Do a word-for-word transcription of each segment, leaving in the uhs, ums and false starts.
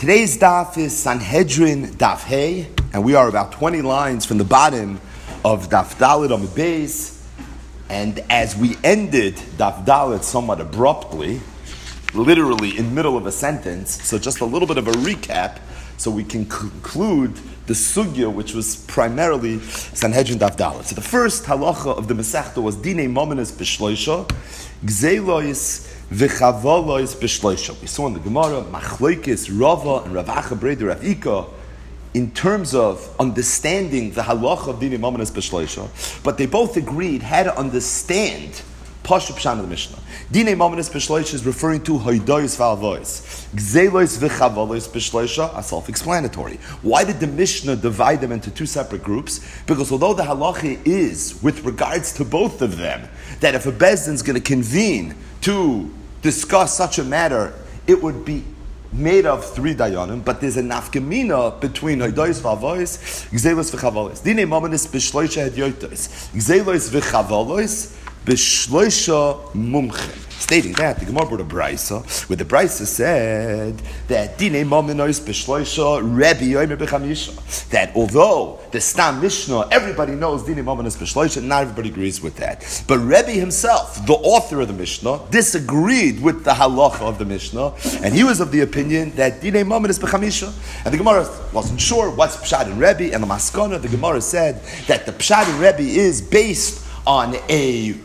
Today's daf is Sanhedrin Daf Hey, and we are about twenty lines from the bottom of Daf Dalet on the base. And as we ended Daf Dalet somewhat abruptly, literally in the middle of a sentence, so just a little bit of a recap, so we can conclude the sugya, which was primarily Sanhedrin Daf Dalet. So the first halacha of the Masechta was Dinei Momenes B'Shloisha, Gzeilois V'Chavolois B'Shloisha. We saw in the Gemara, Machloikis, Rava, and Rav Acha Breder, Rav Ika, in terms of understanding the halacha of Dinei Momenes B'Shloisha, but they both agreed how to understand Pashup Pshan of the Mishnah. Dinei Momenes B'Shloisha is referring to Hoidois V'Alvois. Gzeilois V'Chavolois B'Shloisha are self-explanatory. Why did the Mishnah divide them into two separate groups? Because although the halacha is, with regards to both of them, that if a Bezdin is going to convene to discuss such a matter, it would be made of three dayanim, but there's a nafkamina between Hoidois V'Alvois, Gzeilois V'Chavolois. Dinei Momenes B'Shloisha Hedyoitos. Gzeilois V'Chavolois B'Shloisha Mumchen. Stating that, the Gemara brought a Brisa, where the Brisa said that Dinei Momenos B'Shloisha Rebbe Yomer B'Chamisha. That although the Stam Mishnah, everybody knows Dinei Momenos B'Shloisha, not everybody agrees with that. But Rebbe himself, the author of the Mishnah, disagreed with the halacha of the Mishnah, and he was of the opinion that Dinei Momenos B'Chamisha. And the Gemara wasn't sure what's Pshat in Rebbe, and the Maskana, the Gemara said that the Pshat in Rebbe is based on a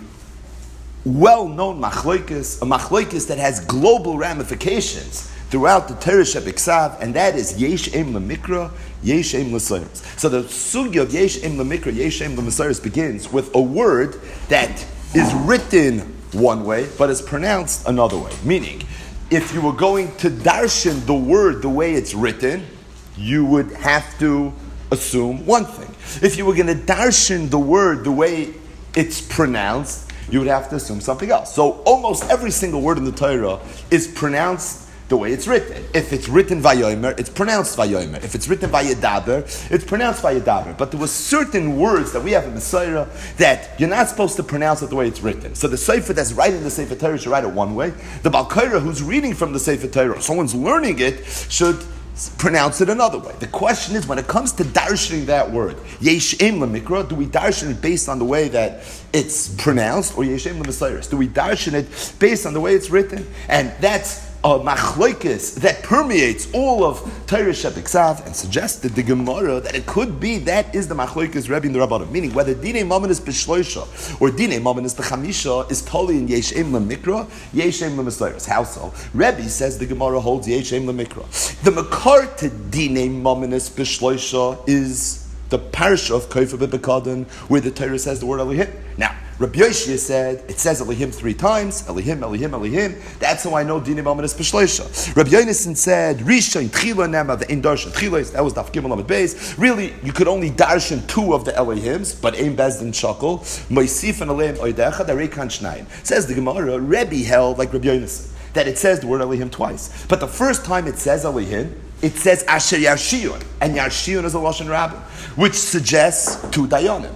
well-known machlokes, a machlokes that has global ramifications throughout the Torah Shebiksav, and that is Yesh Em Lemikra, Yesh Em L'Sayros. So the sugya of Yesh Em Lemikra, Yesh Em L'Sayros begins with a word that is written one way, but is pronounced another way. Meaning, if you were going to darshan the word the way it's written, you would have to assume one thing. If you were going to darshan the word the way it's pronounced, you would have to assume something else. So almost every single word in the Torah is pronounced the way it's written. If it's written Vayomer, it's pronounced Vayomer. If it's written Vayedaber, it's pronounced Vayedaber. But there were certain words that we have in the Torah that you're not supposed to pronounce it the way it's written. So the Sefer that's writing the Sefer Torah should write it one way. The Baal Korah who's reading from the Sefer Torah, someone's learning it, should pronounce it another way. The question is, when it comes to darshaning that word, Yesh Em Lemikra, do we darshan it based on the way that it's pronounced, or Yesh Em Lemesayros? Do we darshan it based on the way it's written? And that's a machlokes that permeates all of Torah Shebiksav, and suggested the Gemara that it could be that is the machlokes Rebbe and the Rabbanim. Meaning, whether Dinei Momenes B'Shloisha or Dinei Momenes B'Chamisha is totally in Yesh Em Lemikra, Yesh Em Lemesayros. How so? Rebbe says the Gemara holds Yesh Em Lemikra. The makar to Dinei Momenes B'Shloisha is the parsha of Kofa B'Bekadon, where the Torah says the word Elohim. Now, Rabbi Yoshia said, it says Elohim three times, Elohim, Elohim, Elohim. That's how I know Dinei Momenes B'Shloisha. Rabbi Yonason said, Rishon, Tchila, Nema, the Ein Darshan, Tchila, that was Daf Gimel Amud Beis. Really, you could only darshan two of the Elohims, but Ein Bezdin Shakol, Moisif and Elohim Oidecha, Darekan Shnayim. Says the Gemara, Rebbe held, like Rabbi Yonason, that it says the word Elohim twice. But the first time it says Elohim, it says Asher Yarshiyun, and Yarshiyun is a Lashon Rabbin, which suggests two Dayanim.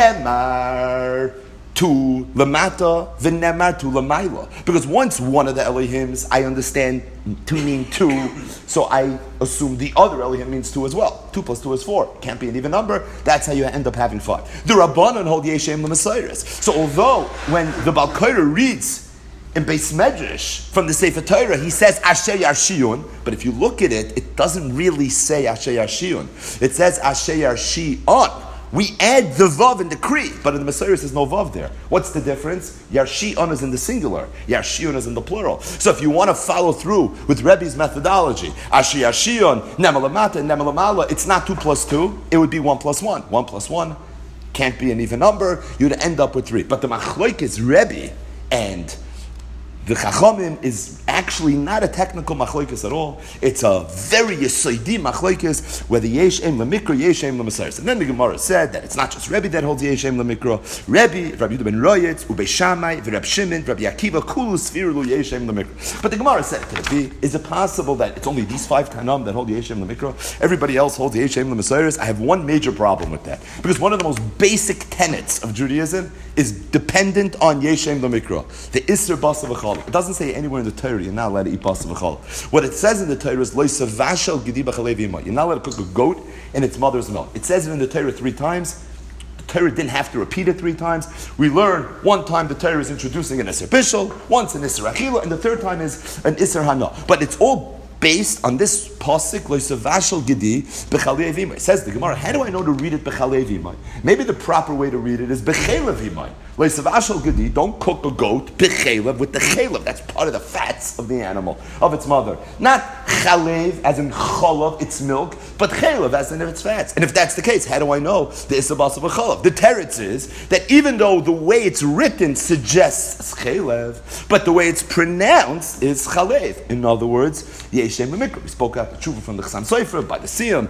Nemar to Lamata, V'nemar to Lamaila. Because once one of the Elohims, I understand to mean two, so I assume the other Elohim means two as well. Two plus two is four. Can't be an even number. That's how you end up having five. The Rabbanon hold Yesh Em L'Mesayros. So although when the Baal Korah reads in Beis Medrash from the Sefer Torah, he says Asher Yarshiyun, but if you look at it, it doesn't really say Asher Yarshiyun. It says Asher Yarshion. We add the vav in the kri, but in the Messiah there's no vav there. What's the difference? Yarshion is in the singular, Yarshion is in the plural. So if you want to follow through with Rebbe's methodology, Asher Yarshion, Nemalamata, and Nemalamala, it's not two plus two, it would be one plus one. One plus one can't be an even number, you'd end up with three. But the machlokes is Rebbe and the Chachamim is actually not a technical machlokes at all. It's a very yesoidi machlokes where the Yesh Em Lemikra, Yesh Em Lemesayros. And then the Gemara said that it's not just Rebbe that holds Yesh Em Lemikra. Rebbe, Rabbi Yehuda ben Royetz, Ubei Shammai, Reb Shimon, Rabbi Akiva, Kulu Sfiru Yesh Em Lemikra. But the Gemara said, could it be? Is it possible that it's only these five Tanam that hold Yesh Em Lemikra? Everybody else holds Yesh Em Lemesayros? I have one major problem with that, because one of the most basic tenets of Judaism is dependent on Yeshem Lamikra, the Isser Basa V'Chala. It doesn't say anywhere in the Torah you're not allowed to eat Basa V'Chala. What it says in the Torah is Loisavashal Gedi B'Chalev Yimah. You're not allowed to cook a goat in its mother's milk. It says it in the Torah three times. The Torah didn't have to repeat it three times. We learn one time the Torah is introducing an Isser Bishul, once an Isser Achila, and the third time is an Isser Hana. But it's all based on this pasuk, Loisavashal Gedi B'Chalev Yimah. It says the Gemara, how do I know to read it B'Chalev Yimah? Maybe the proper way to read it is B'Chalev Yimah. Loisavashal Gedi, don't cook a goat B'Chalev with the chalev. That's part of the fats of the animal, of its mother. Not chalev as in cholav, its milk, but chalev as in its fats. And if that's the case, how do I know the Issa Basa V'Chalav? The teretz is that even though the way it's written suggests chalev, but the way it's pronounced is chalev. In other words, Yeshem L'Mikra. We spoke about the tshuva from the Chassam Sofer, by the Siyam.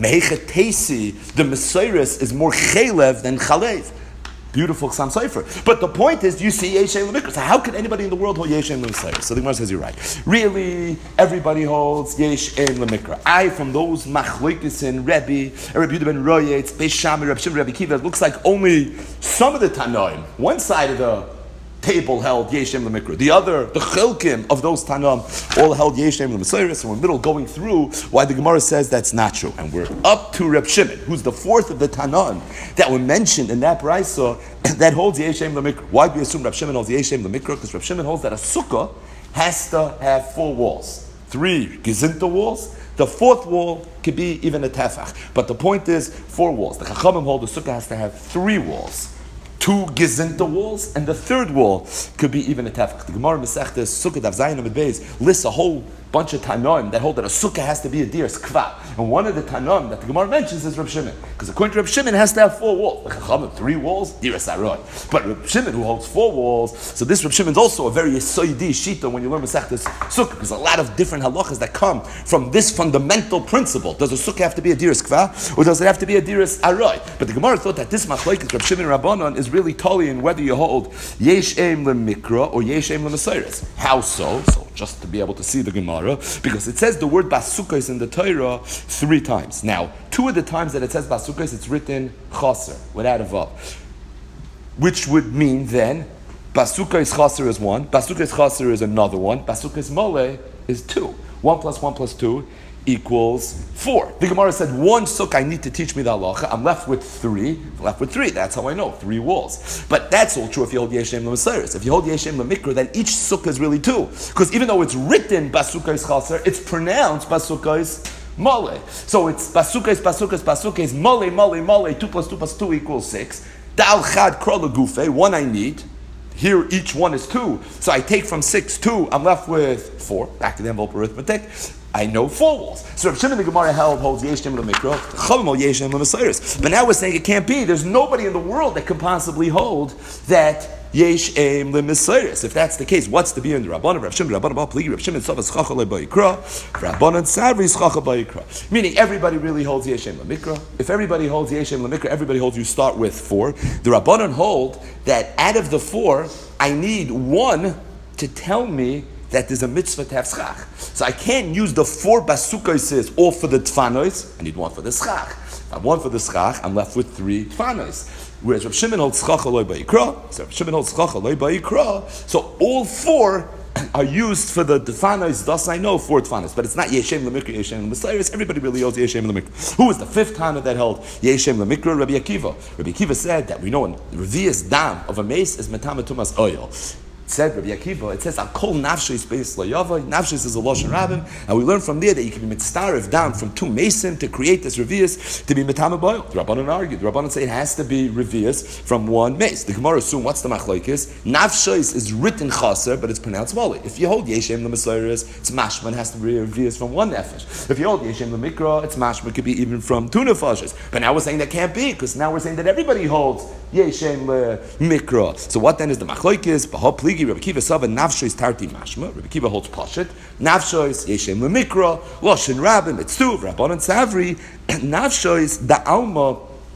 Mehechetesi, the Mesiris is more chalev than chalev. Beautiful Chassam Sofer. But the point is, you see Yeshem L'Mikra. So how can anybody in the world hold Yeshem L'Mikra? So the Gemara says you're right. Really, everybody holds Yeshem L'Mikra. I, from those machlokes in Rebbe, Rebbe Yehuda ben Royetz, Beis Shammai, Rebbe Shimon, Rebbe Kiva, it looks like only some of the Tanoim, one side of the table held Yeshem L'Mikra. The other, the Chilkim of those Tanam, all held Yeshem L'Mesiris. So we're in the middle going through why the Gemara says that's not true. And we're up to Reb Shimon, who's the fourth of the Tanam that were mentioned in that Brisa that holds Yeshem L'Mikra. Why do we assume Reb Shimon holds Yeshem L'Mikra? Because Reb Shimon holds that a sukkah has to have four walls. Three gezinta walls. The fourth wall could be even a tefach. But the point is, four walls. The Chachamim hold the sukkah has to have three walls. Two gezinta walls, and the third wall could be even a tefach. The Gemara Masechtas Sukkah Daf Zayin Amud Beis lists a whole bunch of Tanoim that hold that a sukkah has to be a deer's kva. And one of the Tanoim that the Gemara mentions is Reb Shimon. Because according to Reb Shimon, it has to have four walls. The Chachamim, three walls, deer's aroy. But Reb Shimon, who holds four walls, so this Reb Shimon's also a very Yisoidi Shita when you learn Masechtas Sukkah. There's a lot of different halachas that come from this fundamental principle. Does a sukkah have to be a deer's kva, or does it have to be a deer's aroy? But the Gemara thought that this machlokes Reb Shimon and Rabbanon is really totally in whether you hold Yesh Eim L'Mikra or Yesh Eim L'Mesiris. How so? So just to be able to see the Gemara, because it says the word basukos in the Torah three times. Now, two of the times that it says basukos, it's written chaser, without a vav, which would mean then basukos chaser is one, basukos chaser is another one, basukos mole is two. One plus one plus two equals four. The Gemara said, one sukkah need to teach me the halacha. I'm left with three. I'm left with three. That's how I know. Three walls. But that's all true if you hold Yeshem L'Mesiris. If you hold Yeshem L'Mikra, then each sukkah is really two. Because even though it's written Basukais Chaser, it's pronounced Basukais Mole. So it's Basukais, Basukais, Basukais, Mole, Mole, Mole, two plus two plus two equals six. Dal Chad Krola Gufe, one I need. Here, each one is two. So I take from six, two, I'm left with four. Back to the envelope arithmetic. I know four walls. So Reb Shimon the Gemara held holds Yeshem L'Mikra, Chachamim hold Yeshem L'Mesiris. But now we're saying it can't be. There's nobody in the world that can possibly hold that Yesh Eim L'Mesiris. If that's the case, what's the beer in the Rabbanan? Reb Shimon, Rabbanan Bal Pligi, Reb Shimon Savas Chacha Le'Bayikra, Rabbanan Savri Chacha Bayikra. Meaning everybody really holds Yeshem L'Mikra. If everybody holds Yeshem L'Mikra, everybody holds you start with four. The Rabbanan hold that out of the four, I need one to tell me that there's a mitzvah to have schach. So I can't use the four basukos all for the tfanois. I need one for the schach. If I have one for the schach, I'm left with three tfanois. Whereas Reb Shimon holds schach aloi ba'ikra, so Reb Shimon holds schach aloi ba'ikra, so all four are used for the tfanois, thus I know four tfanois. But it's not Yeshem L'Mikra, Yeshem L'Mesiris. Everybody really holds Yeshem L'Mikra. Who was the fifth Tana that held Yeshem L'Mikra? Rabbi Akiva. Rabbi Akiva said that we know in Revi'as dam of a mace is metama tumas oil. Said Rabbi Akiva, it says, I'll call nafshis beis layava. Nafshis is a lashon rabbim, and we learn from there that you can be mitzaref down from two mason to create this revius to be metama boil. The Rabbanan argued. The Rabbanan say it has to be revius from one mace. The Gemara assume what's the machlokes? Nafshis is written chaser, but it's pronounced moli. If you hold Yeshem L'Mesiris, it's mashman has to be revius from one nefesh. If you hold Yeshem L'Mikra, it's mashman could be even from two nefeshes. But now we're saying that can't be, because now we're saying that everybody holds Yeshem L'Mikra. So what then is the machlokes? Bahal pligi. Rabbi Kiva Sava Nafshois Tarti Mashma. Rabbi Kiva holds Pashat. Nafshois Yeshem L'Mikra. Loshin Rabbim. It's two. Rabbanan Savri. Nafshois Da Alma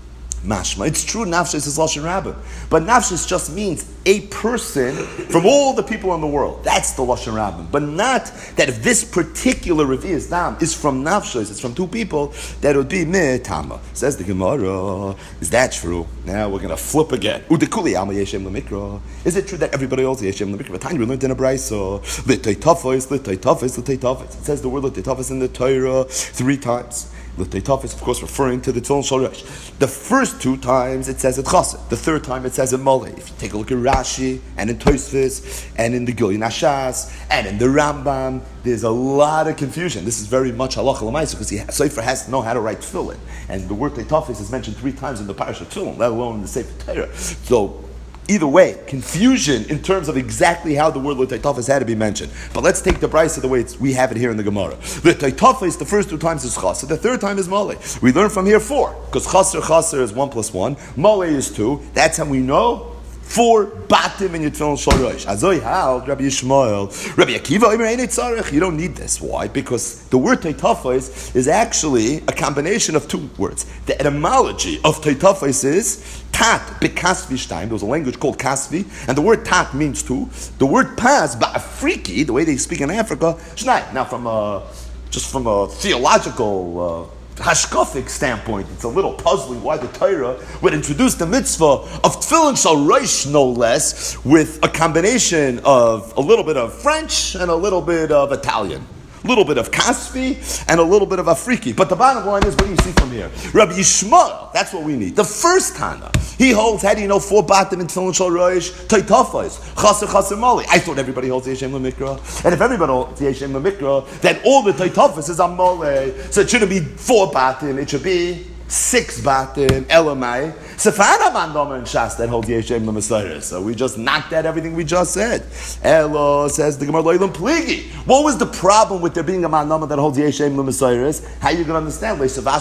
Mashma. It's true, nafshis is Lashon Rabbah. But nafshis just means a person from all the people in the world. That's the Lashon Rabbah. But not that if this particular Revi'as Dam is from nafshis, it's from two people, that it would be Metama. Says the Gemara, is that true? Now we're going to flip again. Udekuli Alma Yeshem Lemikra. Is it true that everybody else Yeshem Lemikra? Tanya, we learned in a Brayso. L'tay Tafos, l'tay Tafos, l'tay Tafos. It says the word l'tay Tafos in the Torah three times. L'tay Tafos, of course, referring to the Tefillin Shel Rosh. The first two times it says it Chassid. The third time it says it Moleh. If you take a look at Rashi and in Tosfos and in the Gilyon Hashas and in the Rambam, there's a lot of confusion. This is very much halacha l'maisa because the Sefer has to know how to write Tefillin, and the word Teitafis is mentioned three times in the Parashat Tefillin, let alone in the Sefer Torah. So either way, confusion in terms of exactly how the word L'Taitafis had to be mentioned. But let's take the Brayso the way it's, we have it here in the Gemara. L'Taitafis, the first two times is Chaser, the third time is Moleh. We learn from here four, because Chaser, Chaser is one plus one, Moleh is two. That's how we know four batim in your Tefillin Shel Rosh. Azoi how, Rabbi Yishmael, Rabbi Akiva, Omer Ein Tzarech. You don't need this. Why? Because the word Teitafis is actually a combination of two words. The etymology of Teitafis is tat bekasvi shtaim. There was a language called kasvi, and the word tat means two. The word pas ba'afriki, the way they speak in Africa, shnai. Now, from a just from a theological uh, hashkafic standpoint, it's a little puzzling why the Torah would introduce the mitzvah of Tefillin Shel Rosh, no less, with a combination of a little bit of French and a little bit of Italian. A little bit of Kasvi and a little bit of Afriki. But the bottom line is, what do you see from here? Rabbi Yishmael, that's what we need. The first Tana, he holds, how do you know four batim in Tefillin Shel Rosh? Teitafos, Chaser, Chaser, Moleh. I thought everybody holds Yeshem Lemikra. And if everybody holds Yeshem Lemikra, then all the Teitafos is on Moleh. So it shouldn't be four batim, it should be six batim, Elamai. Sefana Mandomer and Shas that holds Yeshem Lemesayres. So we just knocked out everything we just said. Elo says the Gemara Loilam Pligi. What was the problem with there being a Mandomer that holds Yeshem Lemesayres? How are you going to understand?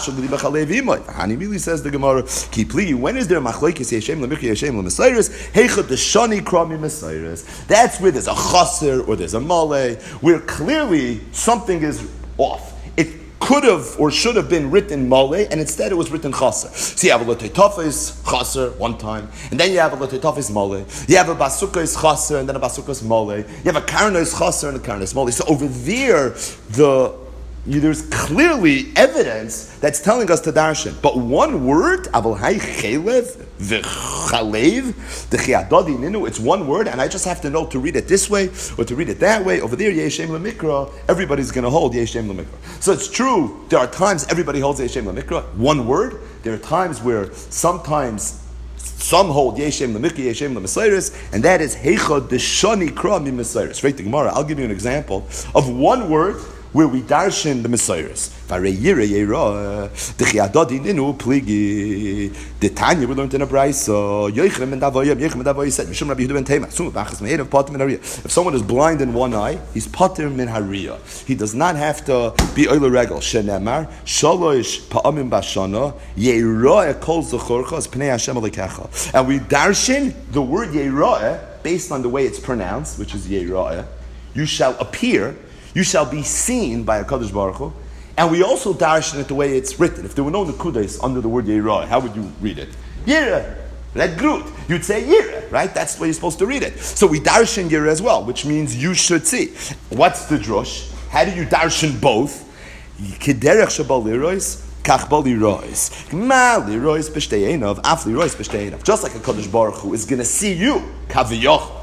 Hani really says the Gemara Ki Pligi. When is there a Machlekes Yeshem Lemikra Yeshem Lemesayres? Heichot the Shani Krami Mesayres. That's where there's a Chaser or there's a Moleh, where clearly something is off. Could have or should have been written Moleh, and instead it was written Chaser. So you have a L'Teitafis Chaser one time, and then you have a L'Teitafis Moleh. You have a Basukos Chaser, and then a Basukos Moleh. You have a Karnos Chaser and a Karnos Moleh. So over there, the You, there's clearly evidence that's telling us to darshan. But one word, Aval Hai Chelev V'Chalev, the Chiadodi Ninu, it's one word, and I just have to know to read it this way or to read it that way. Over there, Yeshem Lemikra, everybody's going to hold Yeshem Lemikra. So it's true, there are times everybody holds Yeshem Lemikra, one word. There are times where sometimes some hold Yeshem Lemikra, Yeshem Lemesayres, and that is Heichad Deshani Kra Mi Mesayres. Right, the Gemara, I'll give you an example of one word where we darshan the Messiahs. The Tanya we learned in a Brayso. If someone is blind in one eye, he's pater min hariyah. He does not have to be oile regel. Shenemar shalosh pa'amim bashana yeroeh kol zechorcha as pnei Hashem alikecha. And we darshan the word yeroeh based on the way it's pronounced, which is yeroeh. You shall appear. You shall be seen by a Kadosh Baruch Hu. And we also darshan it the way it's written. If there were no nekudas under the word Yerah, how would you read it? Yireh. Like Groot. You'd say Yireh, right? That's the way you're supposed to read it. So we darshan Yireh as well, which means you should see. What's the drush? How do you darshan both? Kederech shabal lirois, kach bal lirois. Ma lirois b'shtei af lirois b'shtei Just like a Kadosh Baruch Hu is going to see you, kaviyoch.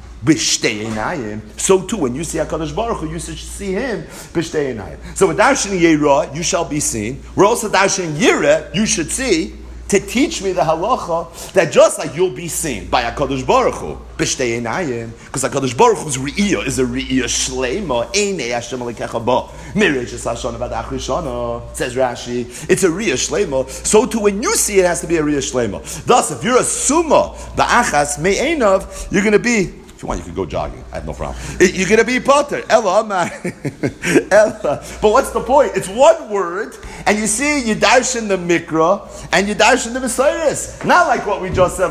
So too, when you see HaKadosh Baruch Hu, you should see him. So with darshan Yerah, you shall be seen. We're also darshan Yireh, you should see, to teach me the halacha that just like you'll be seen by HaKadosh Baruch Hu, because HaKadosh Baruch Hu's Re'iyah is a Re'iyah Shleima, Einei Hashem Alekecha Ba, Mireishas Hashana V'ad Achrishana, says Rashi, it's a Re'iyah Shleima. So too, when you see it, it has to be a Re'iyah Shleima. Thus, if you're a Summa, Ba'achas Me'einav, you're going to be If you want, you can go jogging. I have no problem. You're going to be potter. Ella, Amar. Ella. But what's the point? It's one word, and you see, you darshan the mikra, and you darshan the Messiahs. Not like what we just said,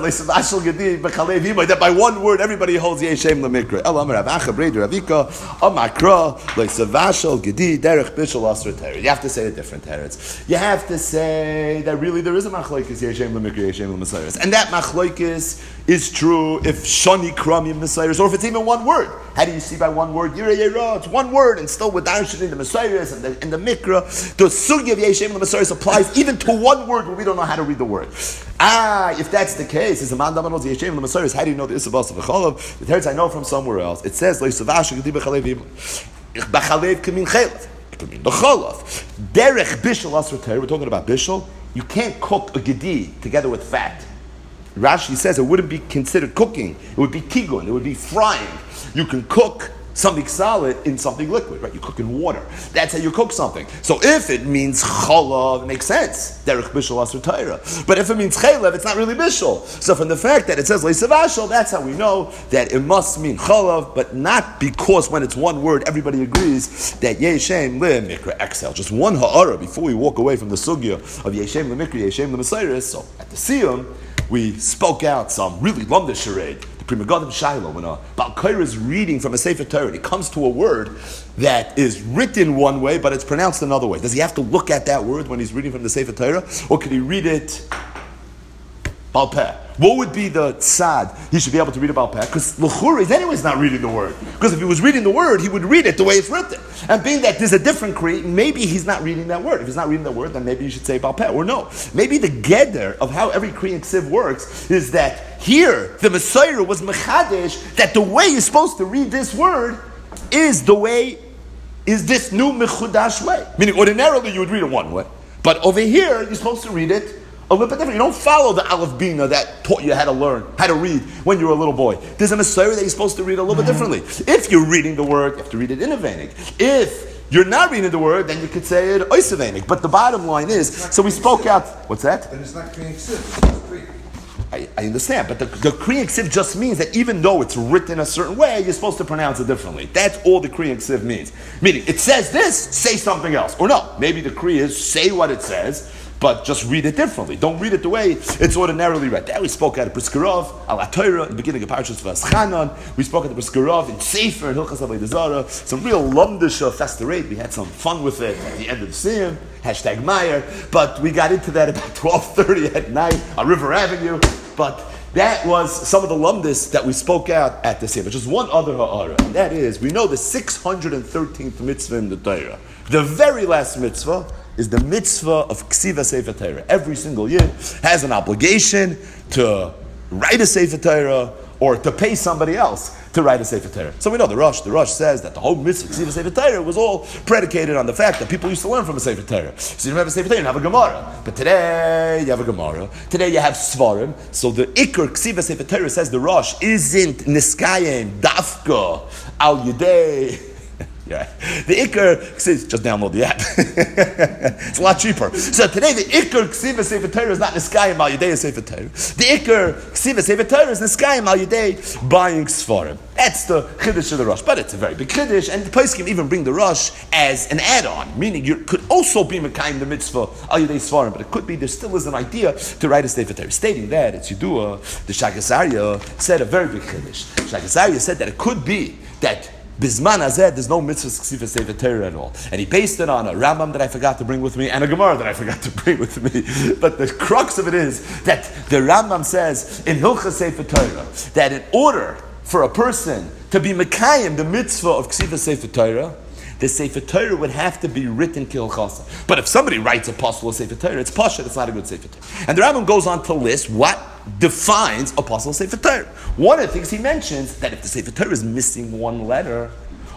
that by one word, everybody holds Yeshem the mikra. Ella, Amar, Avacha, Breder, Avika, Amakra, Leisavashal, Gedi, Derech, Bishal, Asra, Teretz. You have to say a different teretz. You have to say that really there is a machlokes Yeshem the mikra, Yeshem the Messiahs. And that machlokes is true if Shani Kramim Messiahs, or if it's even one word. How do you see by one word? Yira Yira, it's one word, and still with darshaning the Messiahs and the, and the mikra, the sugi of Yeshem the Messiahs applies even to one word where we don't know how to read the word. Ah, if that's the case, is a man that knows Yeshem the Messiahs, how do you know the Isabas of Chalav? The teretz I know from somewhere else. It says, Leisavash Gedi B'chalev B'chalev Kamin Chalav. The Chalav. Derech Bishal Asr Ter, we're talking about Bishal. You can't cook a Gedi together with fat. Rashi says it wouldn't be considered cooking. It would be tigun. It would be frying. You can cook something solid in something liquid, right? You cook in water. That's how you cook something. So if it means chalav, it makes sense. Derech bishul asur Torah. But if it means chalev, it's not really bishul. So from the fact that it says leisavashal, that's how we know that it must mean chalav, but not because when it's one word, everybody agrees that yeshem le mikra exhale. Just one ha'ara before we walk away from the sugya of yeshem le mikra, yeshem le mesiris. So at the siyum, we spoke out some really lumda charade. The Pri Megadim Shiloh, when a Baal Korah is reading from a Sefer Torah, he comes to a word that is written one way, but it's pronounced another way. Does he have to look at that word when he's reading from the Sefer Torah? Or can he read it Baal Peh? What would be the tzad he should be able to read about Peh? Because l'chura is anyways not reading the word. Because if he was reading the word, he would read it the way it's written. And being that there's a different Kri, maybe he's not reading that word. If he's not reading that word, then maybe you should say Baal Peh. Or no. Maybe the geder of how every Kri and Ksiv works is that here, the Messiah was mechadesh, that the way you're supposed to read this word is the way, is this new mechudash way. Meaning ordinarily you would read it one way. But over here, you're supposed to read it a little bit different. You don't follow the Aleph Bina that taught you how to learn, how to read when you were a little boy. There's a Messiah that you're supposed to read a little bit differently. If you're reading the word, you have to read it innovating. If you're not reading the word, then you could say it oisavanik. But the bottom line is, so we spoke out, what's that? Then it's not Kriya Ksiv, it's Kriya. I, I understand, but the, the Kriya Ksiv just means that even though it's written a certain way, you're supposed to pronounce it differently. That's all the Kriya Ksiv means. Meaning, it says this, say something else. Or no, maybe the Kriya is say what it says, but just read it differently. Don't read it the way it's ordinarily read. That we spoke at the Briskerov, Al Torah, in the beginning of Parashas V'aschanan. We spoke at the Briskerov in Sefer, in Hilchas Avodah Zarah. Some real lumdisha festarate. We had some fun with it at the end of the Siyum. Hashtag Meyer. But we got into that about twelve thirty at night on River Avenue. But that was some of the lumdis that we spoke out at the Siyum. But just one other ha'ara. And that is, we know the six hundred thirteenth mitzvah in the Torah. The very last mitzvah is the mitzvah of Ksiva Sefer Torah. Every single year has an obligation to write a Sefer Torah or to pay somebody else to write a Sefer Torah. So we know the Rosh, the Rosh says that the whole mitzvah Ksiva Sefer Torah was all predicated on the fact that people used to learn from a Sefer Torah. So you don't have a Sefer Torah, you have a Gemara. But today you have a Gemara. Today you have Svarim. So the Iker Ksiva Sefer Torah, says the Rosh, isn't Niskayim, Dafka, Al Yudei. Yeah. The Iker Ksiv, just download the app. It's a lot cheaper. So today the Iker Ksiva Sefer Torah is not Niskayim Al Yudei Sefer Torah. The Iker Ksiva Sefer Torah is Niskayim Al Yudei buying Sfarim. That's the Chiddush of the Rosh. But it's a very big Chiddush, and the place can even bring the Rosh as an add-on, meaning you could also be Mekayim the mitzvah Al Yudei Sfarim, but it could be there still is an idea to write a Sefer Torah. Stating that, it's Yudua, the Shaagas Aryeh said a very big Chiddush. Shaagas Aryeh said that it could be that Bisman Azed, there's no mitzvah Ksiva Sefer Torah at all. And he based it on a Rambam that I forgot to bring with me and a Gemara that I forgot to bring with me. But the crux of it is that the Rambam says in Hilchas Sefer Torah that in order for a person to be Mekayim, the mitzvah of Ksiva Sefer Torah, the Sefer Torah would have to be written Kilchasa. But if somebody writes a apostle of Sefer Torah, it's Pasha, it's not a good Sefer Torah. And the Rambam goes on to list what defines apostle of Sefer Torah. One of the things he mentions, that if the Sefer Torah is missing one letter,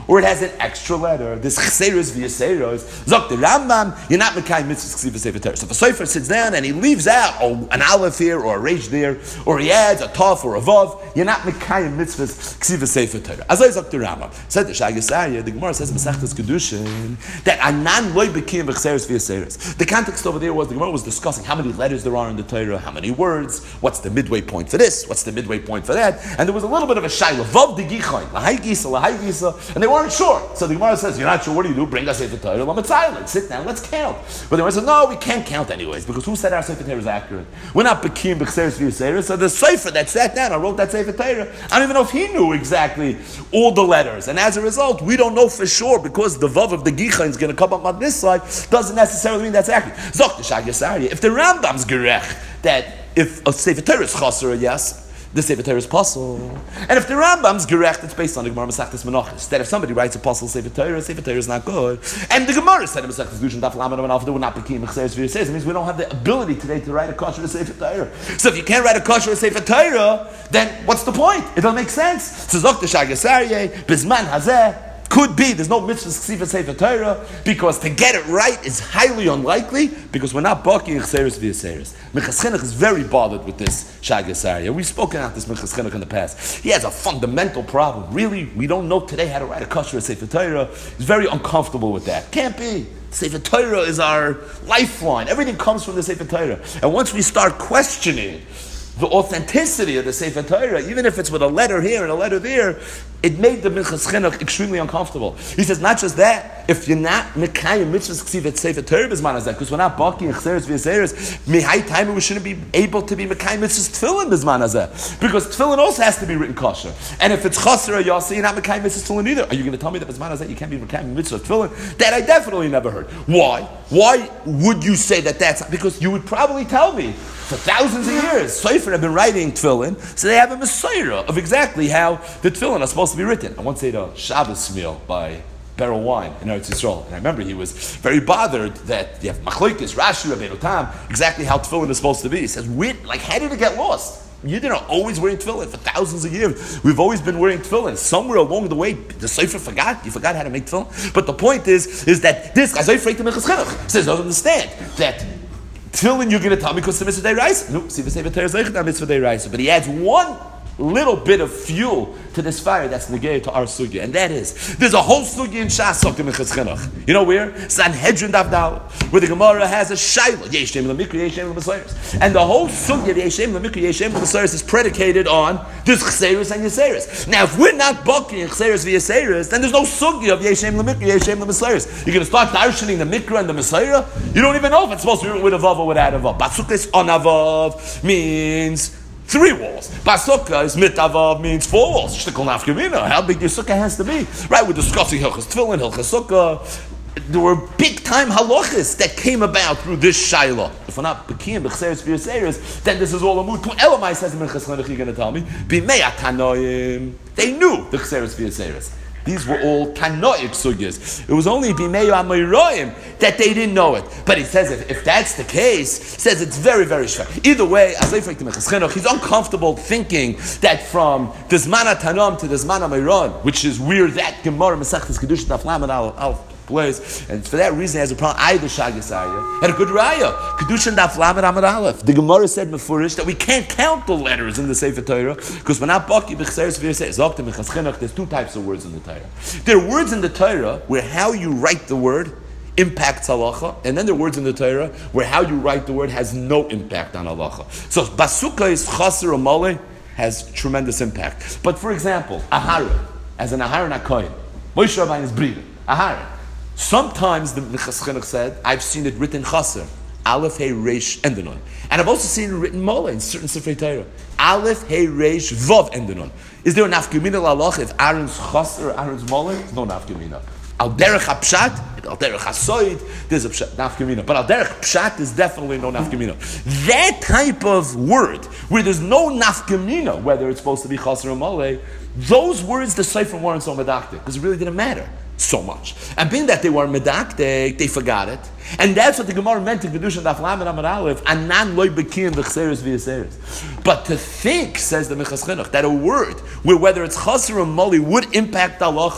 or it has an extra letter, this chseirus v'yaseirus, zok the Rambam, you're not mekayim mitzvahs ksiva sefer Torah. So if a sofer sits down and he leaves out oh, an aleph here or a reish there, or he adds a taf or a vav, you're not mekayim mitzvahs ksiva sefer Torah. As I zok the Rambam, said the Shagas Aryeh, the Gemara says in Masechtas Kedushin that anan loy bekiyim v'chseirus v'yaseirus. The context over there was the Gemara was discussing how many letters there are in the Torah, how many words, what's the midway point for this, what's the midway point for that, and there was a little bit of a shayla, vav de gichayin, lahai gisa, lahai gisa, and they weren't sure. So the Gemara says, you're not sure, what do you do? Bring us Sefer Torah, lamed silent, sit down, let's count. But the Gemara says, no, we can't count anyways, because who said our Sefer Torah is accurate? We're not bekiyim b'chseirus v'yaseirus, so the Sefer that sat down and wrote that Sefer Torah, I don't even know if he knew exactly all the letters, and as a result, we don't know for sure, because the vav of the gichayin is going to come up on this side, doesn't necessarily mean that's accurate. Zok the Shagas Aryeh, if the Rambam's gerech, that if a Sefer Torah is chaser, yes, the Sefer Torah is puzzle. And if the Rambam's gerech, it's based on the Gemara Masechtas Menachos. That if somebody writes a puzzle Sefer Torah, Sefer Torah is not good. And the Gemara said in Masechtas Kedushin Daf Lamed Amud Aleph that we're not bekiyim b'chseirus v'yaseirus. It means we don't have the ability today to write a kosher Sefer Torah. So if you can't write a kosher Sefer Torah, then what's the point? It don't make sense. So Zok the Shagas Aryeh, Bizman Hazeh. Could be, there's no mitzvah ksiva sefer Torah, because to get it right is highly unlikely, because we're not baki in chseirus v'yaseirus. Minchas Chinuch is very bothered with this Shagas Aryeh. We've spoken about this Minchas Chinuch in the past. He has a fundamental problem. Really, we don't know today how to write a kosher sefer Torah. He's very uncomfortable with that. Can't be. Sefer Torah is our lifeline. Everything comes from the Sefer Torah. And once we start questioning the authenticity of the Sefer Torah, even if it's with a letter here and a letter there, it made the Minchas Chinuch extremely uncomfortable. He says, not just that, if you're not mekayim mitzvahs ksivat Sefer Torah b'zman hazeh, because we're not baki in chseirus v'yaseirus, mihai time we shouldn't be able to be mekayim mitzvahs tefillin b'zman hazeh, because tefillin also has to be written kosher. And if it's chaser or yasi, you're not mekayim mitzvahs tefillin either. Are you going to tell me that b'zman hazeh you can't be mekayim mitzvahs tefillin? That I definitely never heard. Why? Why would you say that that's not? Because you would probably tell me, for thousands of years, Sofer have been writing tefillin, so they have a messiah of exactly how the tefillin are supposed to be written. I once ate a Shabbos meal by Beryl Wine in Eretz Yisrael, and I remember he was very bothered that you have Machlokes, Rashi, Rabbeinu Tam, exactly how tefillin is supposed to be. He says, like, how did it get lost? You didn't always wearing tefillin for thousands of years. We've always been wearing tefillin. Somewhere along the way, the Sofer forgot. You forgot how to make tefillin. But the point is, is that this guy, Sofer to Minchas Chinuch, says, doesn't understand that tefillin you're going to tell me because it's a mitzvah deraisa. No, see the Sefer Torah is not mitzvah deraisa. But he adds one little bit of fuel to this fire that's negay to our sugya, and that is there's a whole sugya in Shas Soktim Minchas Chinuch. You know where? Sanhedrin Daf Daled, where the Gemara has a shayla Yeshem Lemikra Yeshem Lemesayros, and the whole sugya Yeshem Lemikra Yeshem Lemesayros is predicated on this Chseirus and Yaseirus. Now, if we're not bucking Chseirus v'Yaseirus, then there's no sugya of Yeshem Lemikra Yeshem Lemesayros. You're going to start darshaning the Mikra and the Messiah. You don't even know if it's supposed to be written with a vav or without a vav. Basukis on a vav means three walls. Basukah is mitavav means four walls. Shtikol nafkamina. How big your sukkah has to be? Right, we're discussing Hilchas Tefillin, Hilchas Sukkah. There were big time halachas that came about through this shayla. If we're not bekiyim b'chseirus v'yaseirus, then this is all a moot. Elamai says in Minchas Chinuch, you're going to tell me, b'mei atanoim. They knew the chseirus v'yaseirus. These were all tanoic sugyas. It was only b'meyu amoyroim that they didn't know it. But he says if, if that's the case, he says it's very, very shver. Either way, as I to Minchas Chinuch, he's uncomfortable thinking that from the Zman HaTanom to the Zman HaMeiron, which is where that Gemara Masechtas Kedushin Daf Lamed Aleph place, and for that reason he has a problem. I the Shagas Aryeh had a good raya. Kedushin Daf Lamed Amud Aleph. The Gemara said mefurish that we can't count the letters in the Sefer Torah because we're not baki b'chseirus v'yaseirus. Zoktim Minchas Chinuch. There's two types of words in the Torah. There are words in the Torah where how you write the word impacts halacha, and then there are words in the Torah where how you write the word has no impact on halacha. So basukah is chaser or mole has tremendous impact. But for example, ahara as an ahara nakoyin, Moshe Rabbeinu is breathing ahara. Sometimes the Minchas Chinuch said, I've seen it written chaser, Aleph, Hey, Reish, Endanon. And I've also seen it written Mola in certain Sifrei Torah. Aleph, Hey, Reish, Vav, Endanon. Is there a nafkamina lalach if Aaron's chaser or Aaron's Mola? There's no nafkamina. Al derech hapshat, al derech hasoid, there's a pshat, nafkamina. But al derech pshat is definitely no nafkamina. That type of word, where there's no nafkamina, whether it's supposed to be chaser or Mola, those words the Sefer weren't so medactic, because it really didn't matter so much. And being that they were medactic, they forgot it. And that's what the Gemara meant in Kedushin Daf Lamed Amud Aleph, anan loy bekiyim v'chseirus v'yaseirus. But to think, says the Minchas Chinuch, that a word where whether it's chaser or moli would impact halacha,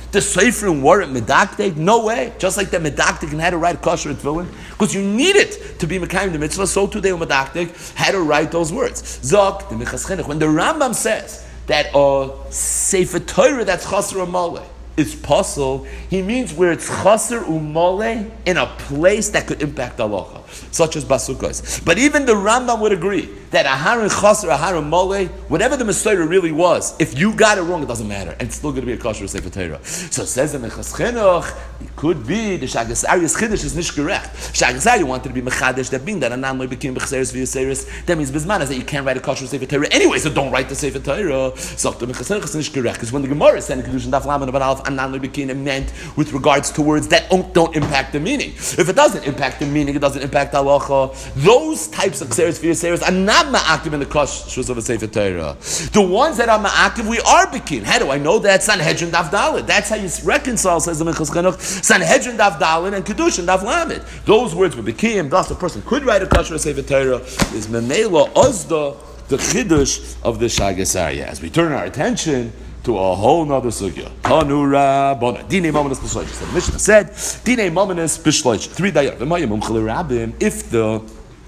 The Seifrim weren't medaktik? No way. Just like the medaktik and had to write kosher tefillin, because you need it to be mekayim the mitzvah, so too they were medaktik, had to write those words. Zok, the Minchas Chinuch, when the Rambam says that a Sefer Torah that's chaser umale is possible, he means where it's chaser umale in a place that could impact halacha, such as Basukos. But even the Rambam would agree that Aharon Chaser, Aharon Mole, whatever the Messiah really was, if you got it wrong, it doesn't matter. And it's still going to be a kosher Sefer Torah. So says the Minchas Chinuch, it could be the Shagas Aryas Chiddush is nicht correct. Shagas Aryas wanted to be Mechadesh, that being that a non became Bechseres v'Yaseres, that means Bizman is that you can't write a kosher Sefer Torah anyway, so don't write the Sefer Torah. So the Minchas Chinuch is nicht correct, because when the Gemara is saying Kedushin Daf Lamed about Alf, a non became meant with regards to words that don't, don't impact the meaning. If it doesn't impact the meaning, it doesn't impact halacha. Those types of Xeris v'Yaseres are not ma'akiv in the kosher of a Sefer Torah. The ones that are ma'akiv, we are bikin. How do I know that? Sanhedrin Daf Dalet. That's how you reconcile, says the Minchas Chinuch, Sanhedrin Daf Dalet and Kedushin Daf Lamed. Those words were bikin. Thus, the person could write a kosher Sefer Torah. Is memela ozda, the chiddush of the Shagas Aryah. As we turn our attention to a whole nother sugya. Tanura bona. Dine mominus b'shloish. So the Mishnah said, Dine mominus b'shloish. Three dayan. V'maya mumcha l'rabim. If the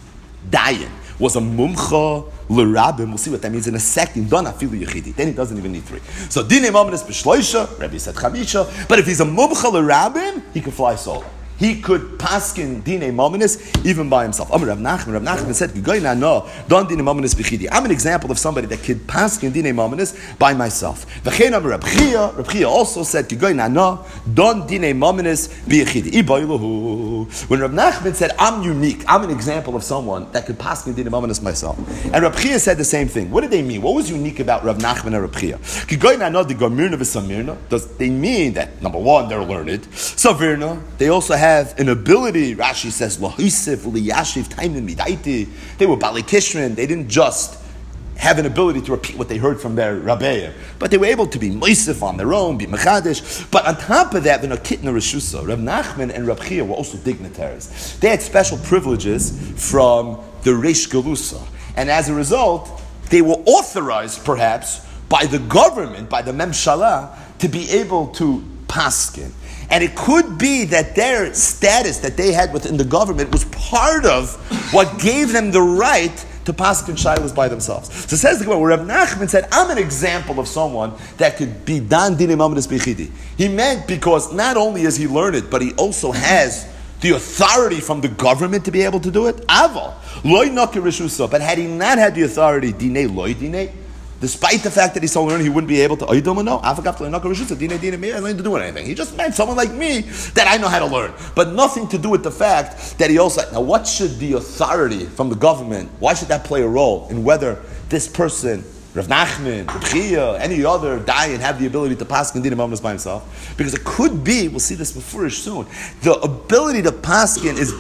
dayan was a mumcha l'rabim, we'll see what that means in a second. Don afilu yechidi. Then he doesn't even need three. So Dine mominus b'shloisha. Rabbi said chamisha. But if he's a mumcha l'rabim, he can fly solo. He could paskin dine mominus even by himself. Amar Rav Nachman. Rav Nachman said, "Goyna no, don dine mominus b'chidi." I'm an example of somebody that could paskin dine mominus by myself. V'chein Amar Rab Chia. Rab Chia also said, "Goyna no, don dine mominus b'chidi." Iboiluhu. When Rav Nachman said, "I'm unique. I'm an example of someone that could paskin dine mominus myself," and Rab Chia said the same thing. What did they mean? What was unique about Rav Nachman and Rab Chia? Goyna no, the gomirna v'samirna. Does they mean that number one they're learned? Savirna. They also have have an ability. Rashi says, "Lohisif liyashiv taimim midaiti." They were bali kishrin. They didn't just have an ability to repeat what they heard from their rabbeim, but they were able to be moisif on their own, be mechadish. But on top of that, the nakitna reshusa, Rav Nachman and Rab Chia were also dignitaries. They had special privileges from the Reish Galusa, and as a result, they were authorized, perhaps, by the government, by the Memshala, to be able to paskin. And it could be that their status that they had within the government was part of what gave them the right to paskin shaylos by themselves. So it says the Gemara, where Rav Nachman said, "I'm an example of someone that could be dan dine mominus b'chidi." He meant because not only is he learned, but he also has the authority from the government to be able to do it. Aval loy naki rishusa. But had he not had the authority, dine loy dine. Despite the fact that he's so learned, he wouldn't be able to. Oh, you don't know? I forgot to learn. I didn't do anything. He just meant someone like me that I know how to learn, but nothing to do with the fact that he also. Now, what should the authority from the government? Why should that play a role in whether this person, Rav Nachman, Rav Chia, any other dayan have the ability to pass Dina Mominus by himself? Because it could be. We'll see this before soon. The ability to paskin is.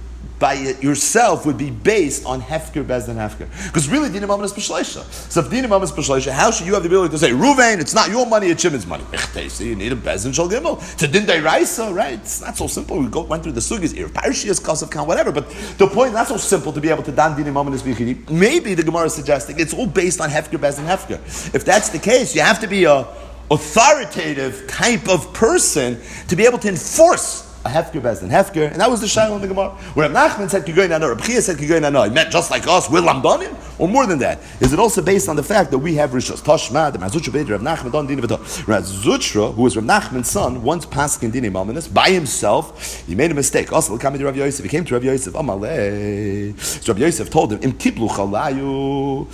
By it yourself would be based on hefker bezdin hefker, because really dina mominus b'shleisha. So if dina mominus b'shleisha, how should you have the ability to say Ruvain? It's not your money; it's Shimon's money. So you need a bezdin shel gimel. It's a din deraisa, right? It's not so simple. We go went through the sugis here, parshias, kasav kan, whatever. But the point not so simple to be able to dan dina mominus b'chidi. Maybe the Gemara is suggesting it's all based on hefker bezdin hefker. If that's the case, you have to be a authoritative type of person to be able to enforce a hefker bezdin hefker, and that was the shaila in the Gemara. Where Rav Nachman said kigoyin ano, Rab Chia said kigoyin ano. It meant just like us, we're lamdanim, or more than that. Is it also based on the fact that we have rishos? Tashma, the Rav Zutra, Rav Nachman don dina v'to. Rav Zutra, who was Rav Nachman's son, once passed in dina mominus by himself. He made a mistake. Also, coming to Rav Yosef, he came to Rav Yosef. Amalei. So Rav Yosef told him, Im tiblu chalayu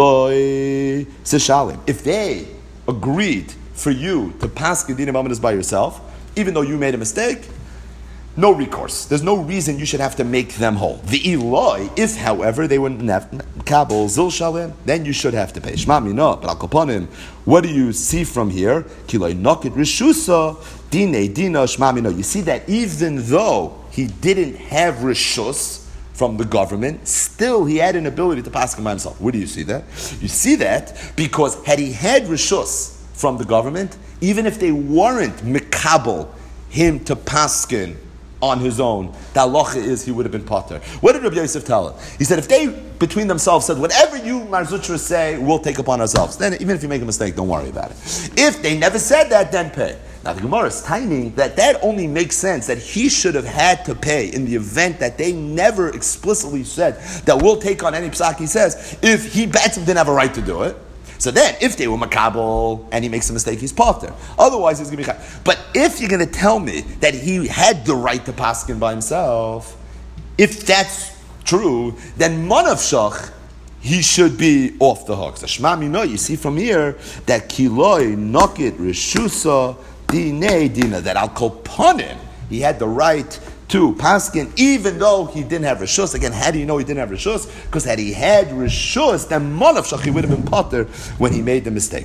loy seshalim. If they agreed for you to pass in dina mominus by yourself, even though you made a mistake, no recourse. There's no reason you should have to make them whole. The Eloi, if however they wouldn't have kabel zil shalim, then you should have to pay. Shmami no, but al what do you see from here? Kiloi nokit rishusa dine dina shmami no. You see that even though he didn't have rishus from the government, still he had an ability to pass him by himself. Where do you see that? You see that because had he had rishus from the government, even if they weren't mikabel him to paskin on his own, the halacha is he would have been potter. What did Rabbi Yosef tell him? He said, if they between themselves said, whatever you, Mar Zutra, say, we'll take upon ourselves, then even if you make a mistake, don't worry about it. If they never said that, then pay. Now the Gemara is timing that that only makes sense that he should have had to pay in the event that they never explicitly said that we'll take on any psak he says, if he bets him didn't have a right to do it. So then, if they were makabel and he makes a mistake, he's potter. Otherwise, he's going to be chayv. But if you're going to tell me that he had the right to paskin by himself, if that's true, then manavshach, he should be off the hook. So Shema Mino, you see from here that kiloi nokit reshusa dinei dina, that al kol panim, he had the right to paskin, even though he didn't have reshus. Again, how do you know he didn't have reshus? Because had he had reshus, then manavshach, he would have been potter when he made the mistake.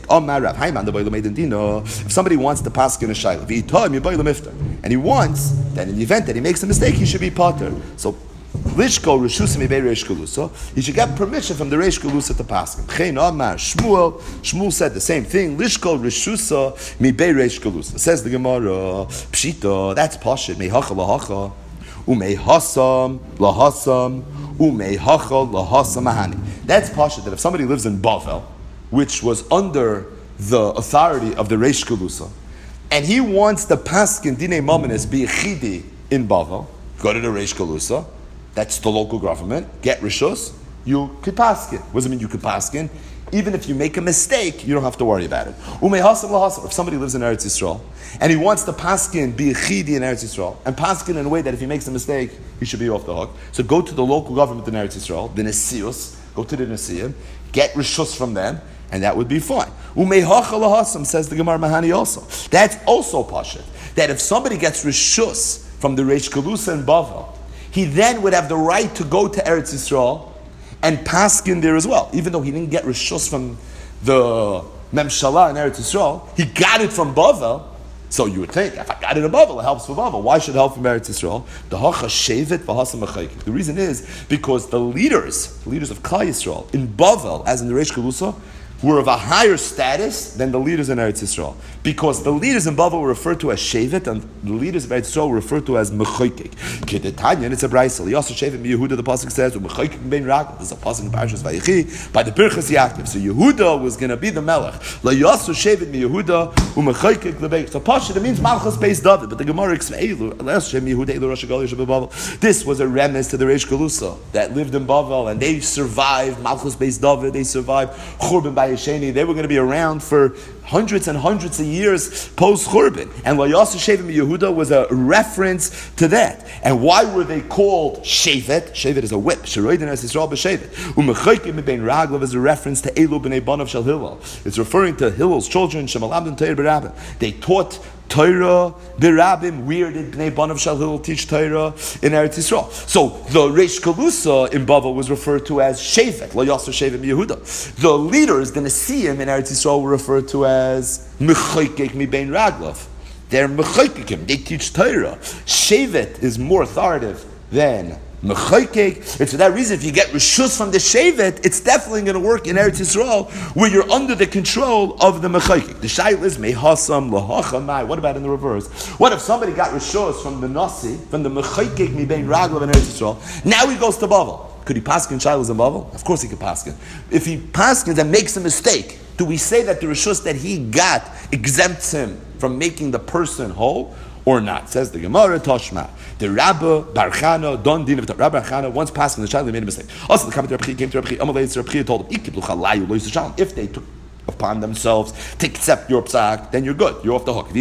If somebody wants to paskin a shayla, and he wants, then in the event that he makes a mistake, he should be potter. So Lishko Rishusa Mibei Reish Galusa. He should get permission from the Reish Galusa to paskin. Chein Amar Shmuel. Shmuel said the same thing. Lishko Rishusa Mibei Reish Galusa. Says the Gemara, Pshita. That's pashit. Meihacha lahacha, umeihasam lahasam, umeihacha lahasam mahani. That's pashit. That if somebody lives in Bavel, which was under the authority of the Reish Galusa, and he wants the paskin dinei mamanis be chidi in Bavel, go to the Reish Galusa. That's the local government. Get rishus, you could paskin. What does it mean you could paskin? Even if you make a mistake, you don't have to worry about it. Umei hasam lahasam. If somebody lives in Eretz Yisrael and he wants to paskin be a chidi in Eretz Yisrael and paskin in a way that if he makes a mistake, he should be off the hook. So go to the local government in Eretz Yisrael, the Nesius, go to the Nesiyim, get rishus from them, and that would be fine. Umei hacha lahasam, says the Gemara Mahani also. That's also pashut. That if somebody gets rishus from the Reish Galusa in Bavel, he then would have the right to go to Eretz Yisrael and paskin there as well. Even though he didn't get rishus from the Memshala in Eretz Yisrael, he got it from Bavel. So you would think, if I got it in Bavel, it helps for Bavel. Why should it help from Eretz Yisrael? The hacha shevet v'hasam mechayik. The reason is because the leaders, the leaders of Klal Yisrael in Bavel, as in the Reish Galusa, were of a higher status than the leaders in Eretz Yisrael. Because the leaders in Bavel were referred to as Shevet, and the leaders of Eretz Yisrael were referred to as Mechoykek. Kedetanya, it's a brayso. Yosef Shevet Yehuda, the pasuk says, Mechoykek ben Ragel. There's a pasuk in Parashas Vayechi by the Birchas Yaakov. So Yehuda was going to be the Melech. La Yosef Shevet Yehuda, Umechoykek lebeik. So Pasha, it means Malchus based David, but the Gemara explains, this was a remnant to the Reish Galusa that lived in Bavel, and they survived Malchus based David. They survived Churban by Yesheni. They were going to be around for hundreds and hundreds of years post Churban. And La Yosef Shevet Yehuda was a reference to that. And why were they called Shevet? Shevet is a whip. Sheroidin as Yisrael b'Shevet. U'mechoykim b'bein Raglav is a reference to Elu b'nei Banav Shel Hillel. It's referring to Hillel's children. Shemalabdim Teir b'Rabbim. They taught Torah b'Rabbim. Where did Bnei Banav Shel Hillel teach Torah? In Eretz Yisrael. So the Reish Galusa in Bavel was referred to as Shevet. La Yosef Shevet Yehuda. The leaders, the Nesiim in Eretz Yisrael, were referred to as Mechoykek mibein Raglav. They're Mechaykekim. They teach Torah. Shevet is more authoritative than Mechoykek. And for that reason, if you get Rishus from the Shevet, it's definitely going to work in Eretz Yisrael where you're under the control of the Mechoykek. The Shail is Mehasam Lahachamai. What about in the reverse? What if somebody got Rishus from the Nasi, from the Mechoykek mibein Raglav in Eretz Yisrael? Now he goes to Bavel. Could he paskin Shilas in Bavel? Of course he could paskin. If he paskins and makes a mistake, do we say that the rishus that he got exempts him from making the person whole or not? Says the Gemara Toshma. The Rabbi Barchana Don Din of Rabbi Barchana once passing the child, they made a mistake. Also, the commentator came to Rabbi Amalei. Rabbi told him, if they took upon themselves to accept your psak, then you're good. You're off the hook.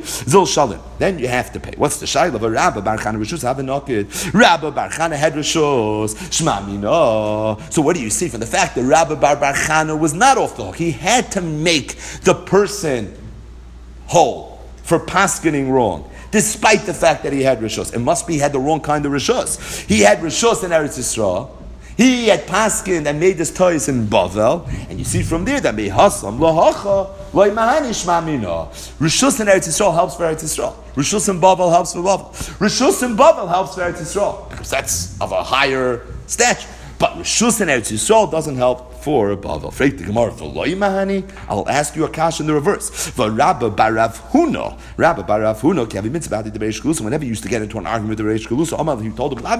Then you have to pay. What's the shayla of a Rabbi Barchana Rishus? Have a knocked. Rabbi Barchana had Rishus. Shema Mina. So what do you see from the fact that Rabbi Bar Barchana was not off the hook? He had to make the person whole for paskening wrong, despite the fact that he had Rishus. It must be he had the wrong kind of Rishus. He had Rishus in Eretz Yisrael. He had paskin and made this toys in Bavel, and you see from there that Mehasam Lahacha Loi Mahani Shmamina. Rishus in Eretz Yisrael helps for Eretz Yisrael. Rishus in Bavel helps for Bavel. Rishus in Bavel helps for Eretz Yisrael because that's of a higher stature. But Rishus in Eretz Yisrael doesn't help for Bavel. Freit the Gemara for Loi Mahani. I'll ask you a kash in the reverse. For Rabba Barav Huna, Rabba Barav Huna, Kavi Mitzvah the Reish Galusa. Whenever you used to get into an argument with the Reish Galusa, Amal, he told him,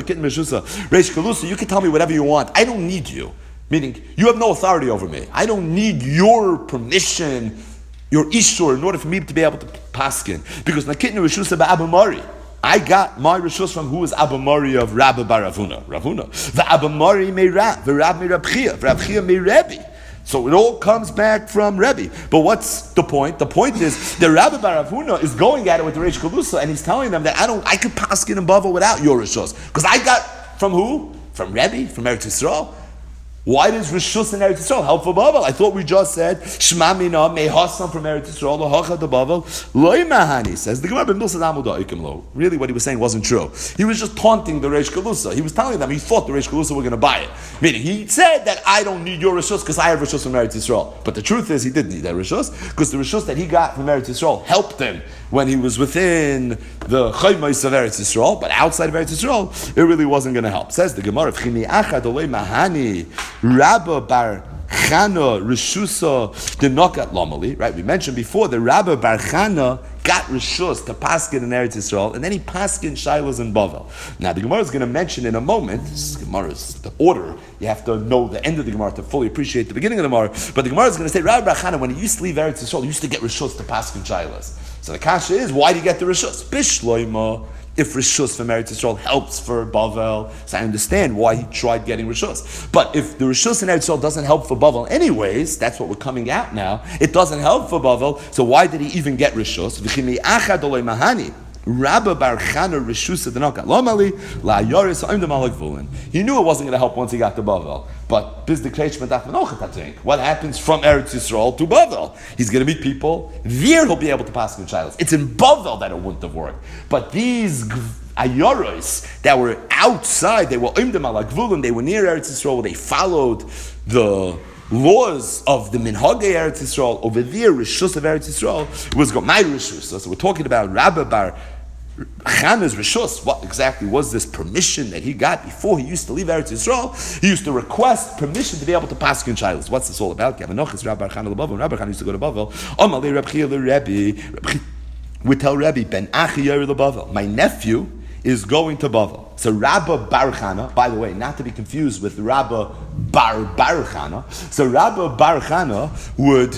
Reish Galusa, you can tell me whatever you want. I don't need you. Meaning, you have no authority over me. I don't need your permission your ishur in order for me to be able to paskin. Because nakitnu rishus Abba Mari. I got my rishus from who is Abba Mari of Rabbi Bar Ravuna. Ravuna. The Abba Mari may Rab, the Rab may Rab Chia, the Rab Chia may Rebbe. So it all comes back from Rebbe. But what's the point? The point is the Rabbi Bar Ravuna is going at it with the Reish Galusa, and he's telling them that I don't, I could paskin in Bavel without your rishus. Because I got from who? From Rebbe, from Eretz Yisrael. Why does Rishus in Eretz Yisrael help for Bavel? I thought we just said Shema Mina Mei Hasan from Eretz Yisrael Lahacha de Bavel Loi Mahani, says the Gemara ben Milsa Amuda Ikim Lo. Really, what he was saying wasn't true. He was just taunting the Reish Galusa. He was telling them he thought the Reish Galusa were going to buy it. Meaning he said that I don't need your Rishus because I have Rishus from Eretz Yisrael. But the truth is he did need that Rishus because the Rishus that he got from Eretz Yisrael helped him when he was within the Chaymais of Eretz Yisrael, but outside of Eretz Yisrael, it really wasn't going to help. Says the Gemara, Chini Achad Olei Mahani Rabba Bar Chana Rishusa Denokat Lomali. Right? We mentioned before the Rabba Bar Chana got Rishus to paskin in Eretz Yisrael, and then he paskin Shilas in Bavel. Now the Gemara is going to mention in a moment. This Gemara is the order. You have to know the end of the Gemara to fully appreciate the beginning of the Gemara. But the Gemara is going to say Rabba Bar Chana, when he used to leave Eretz Yisrael, he used to get Rishus to paskin Shilas. So the kasha is, why do you get the Rishus? Bishloima. If Rishus from Eretz Yisrael helps for Bavel, so I understand why he tried getting Rishus. But if the Rishus in Eretz Yisrael doesn't help for Bavel anyways, that's what we're coming out now, it doesn't help for Bavel, so why did he even get Rishus? V'chimi achad olei mahani. Rabba Bar Chana Rishusa Denokat Lomali La Yoris Oim Demalak Vulin. He knew it wasn't going to help once he got to Bavel. But biz the Kleish Medach Menochet Hatink. What happens from Eretz Yisrael to Bavel? He's going to meet people. There he'll be able to pass in Shilas. It's in Bavel that it wouldn't have worked. But these Ayoros that were outside, they were Oim Demalak Vulin. They were near Eretz Yisrael. They followed the laws of the Minhagei Eretz Yisrael. Over there, Rishus of Eretz Yisrael was got my Rishus. So we're talking about Rabba Bar Chana's Rishus. What exactly was this permission that he got before he used to leave Eretz Yisrael? He used to request permission to be able to pass in Shilas. What's this all about? Gavanochis Rabba Bar Chana LeBavel. Rabba Bar Chana used to go to Bavel. Amalei Reb Chia LeRebbe. We tell Rebbe Ben Achi Yair LeBavel. My nephew is going to Bavel. So Rabba Bar Chana, by the way, not to be confused with Rabba Bar Bar Chana. So Rabba Bar Chana would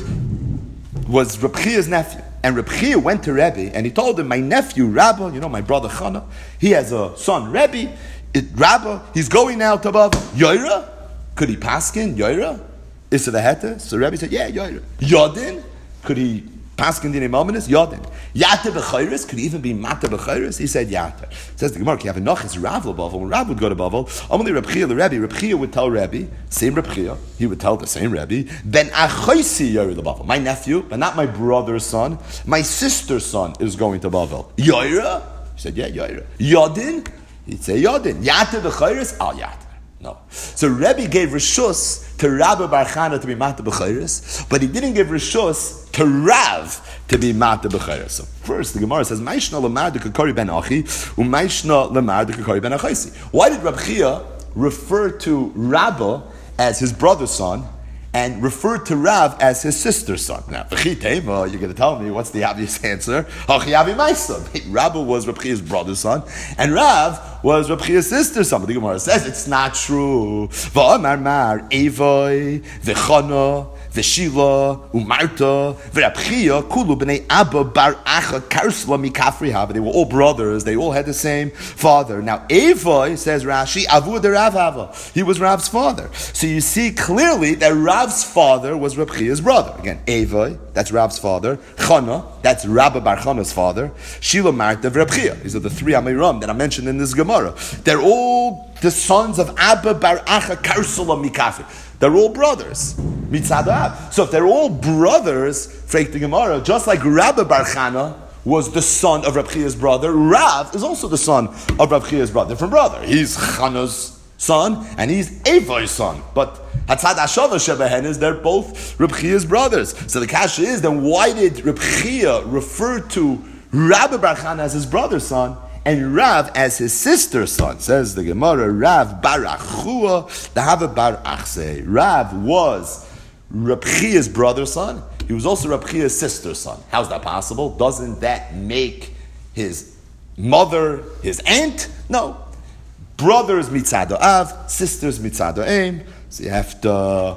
was Reb Chia's nephew. And Reb Chia went to Rebbe and he told him, my nephew Rabba, you know, my brother Chana, he has a son Rebbe, it, Rabba, he's going now to Bavel. Yoira? Could he paskin? Yoira? Is it the heta? So Rebbe said, yeah, Yoira. Yodin? Could he paskin din imaminus? Yodin. Yata b'chayris? Could he even be mata b'chayris? He said Yata. Says the Gemara, you have a nochis Rav l'Bavel. When Rav would go to Bavel, only Reb Chia the Rebbe, Reb Chia would tell Rebbe, same Reb Chia, he would tell the same Rebbe, Ben achoisi Yair l'Bavel. My nephew, but not my brother's son, my sister's son is going to Bavel. Yaira? He said, yeah, Yaira. Yodin? He'd say Yodin. Yata b'chayris? Al Yata. No. So Rebbe gave Rishus to Rabba Bar Chana to be Mata B'chayris, but he didn't give Rishus to Rav to be Mata B'chayris. So first, the Gemara says, Maishna lemar de kakari ben achi, u'maishna lemar de kakari ben achaisi. Why did Reb Chia refer to Rabba as his brother's son and refer to Rav as his sister's son? Now, you're going to tell me what's the obvious answer? Rabba was Reb Chia's brother's son, and Rav was Reb Chia's sister's son. But the Gemara says it's not true. V'amar mar Evoi, v'chana, v'shila, umarta, v'Reb Chia, kulu b'nei Abba bar Acha karsla mikafri hava. They were all brothers. They all had the same father. Now, Evoi, says Rashi, avu de Rav hava. He was Rav's father. So you see clearly that Rav's father was Reb Chia's brother. Again, Evoi, that's Rav's father. Chana, that's Rabba Bar Chana's father. Shila Marta, Reb Chia. These are the three Amiram that I mentioned in this Gemara. They're all the sons of Abba Bar Acha Karsula Mikafri. They're all brothers. Mitzad Ab. So if they're all brothers, Freik the Gemara, just like Rabba Bar Chana was the son of Reb Chia's brother, Rav is also the son of Reb Chia's brother. Different brother. He's Chana's son and he's Evoi's son. But Hatzad Ashava Shebehen is they're both Reb Chia's brothers. So the kasha is, then why did Reb Chia refer to Rabba Bar Chana as his brother's son and Rav as his sister's son? Says the Gemara, Rav Bar Achua, Dahava Bar Achse. Rav was Reb Chia's brother's son. He was also Reb Chia's sister's son. How's that possible? Doesn't that make his mother his aunt? No. Brothers mitzado av, sisters mitzado aim. So you have to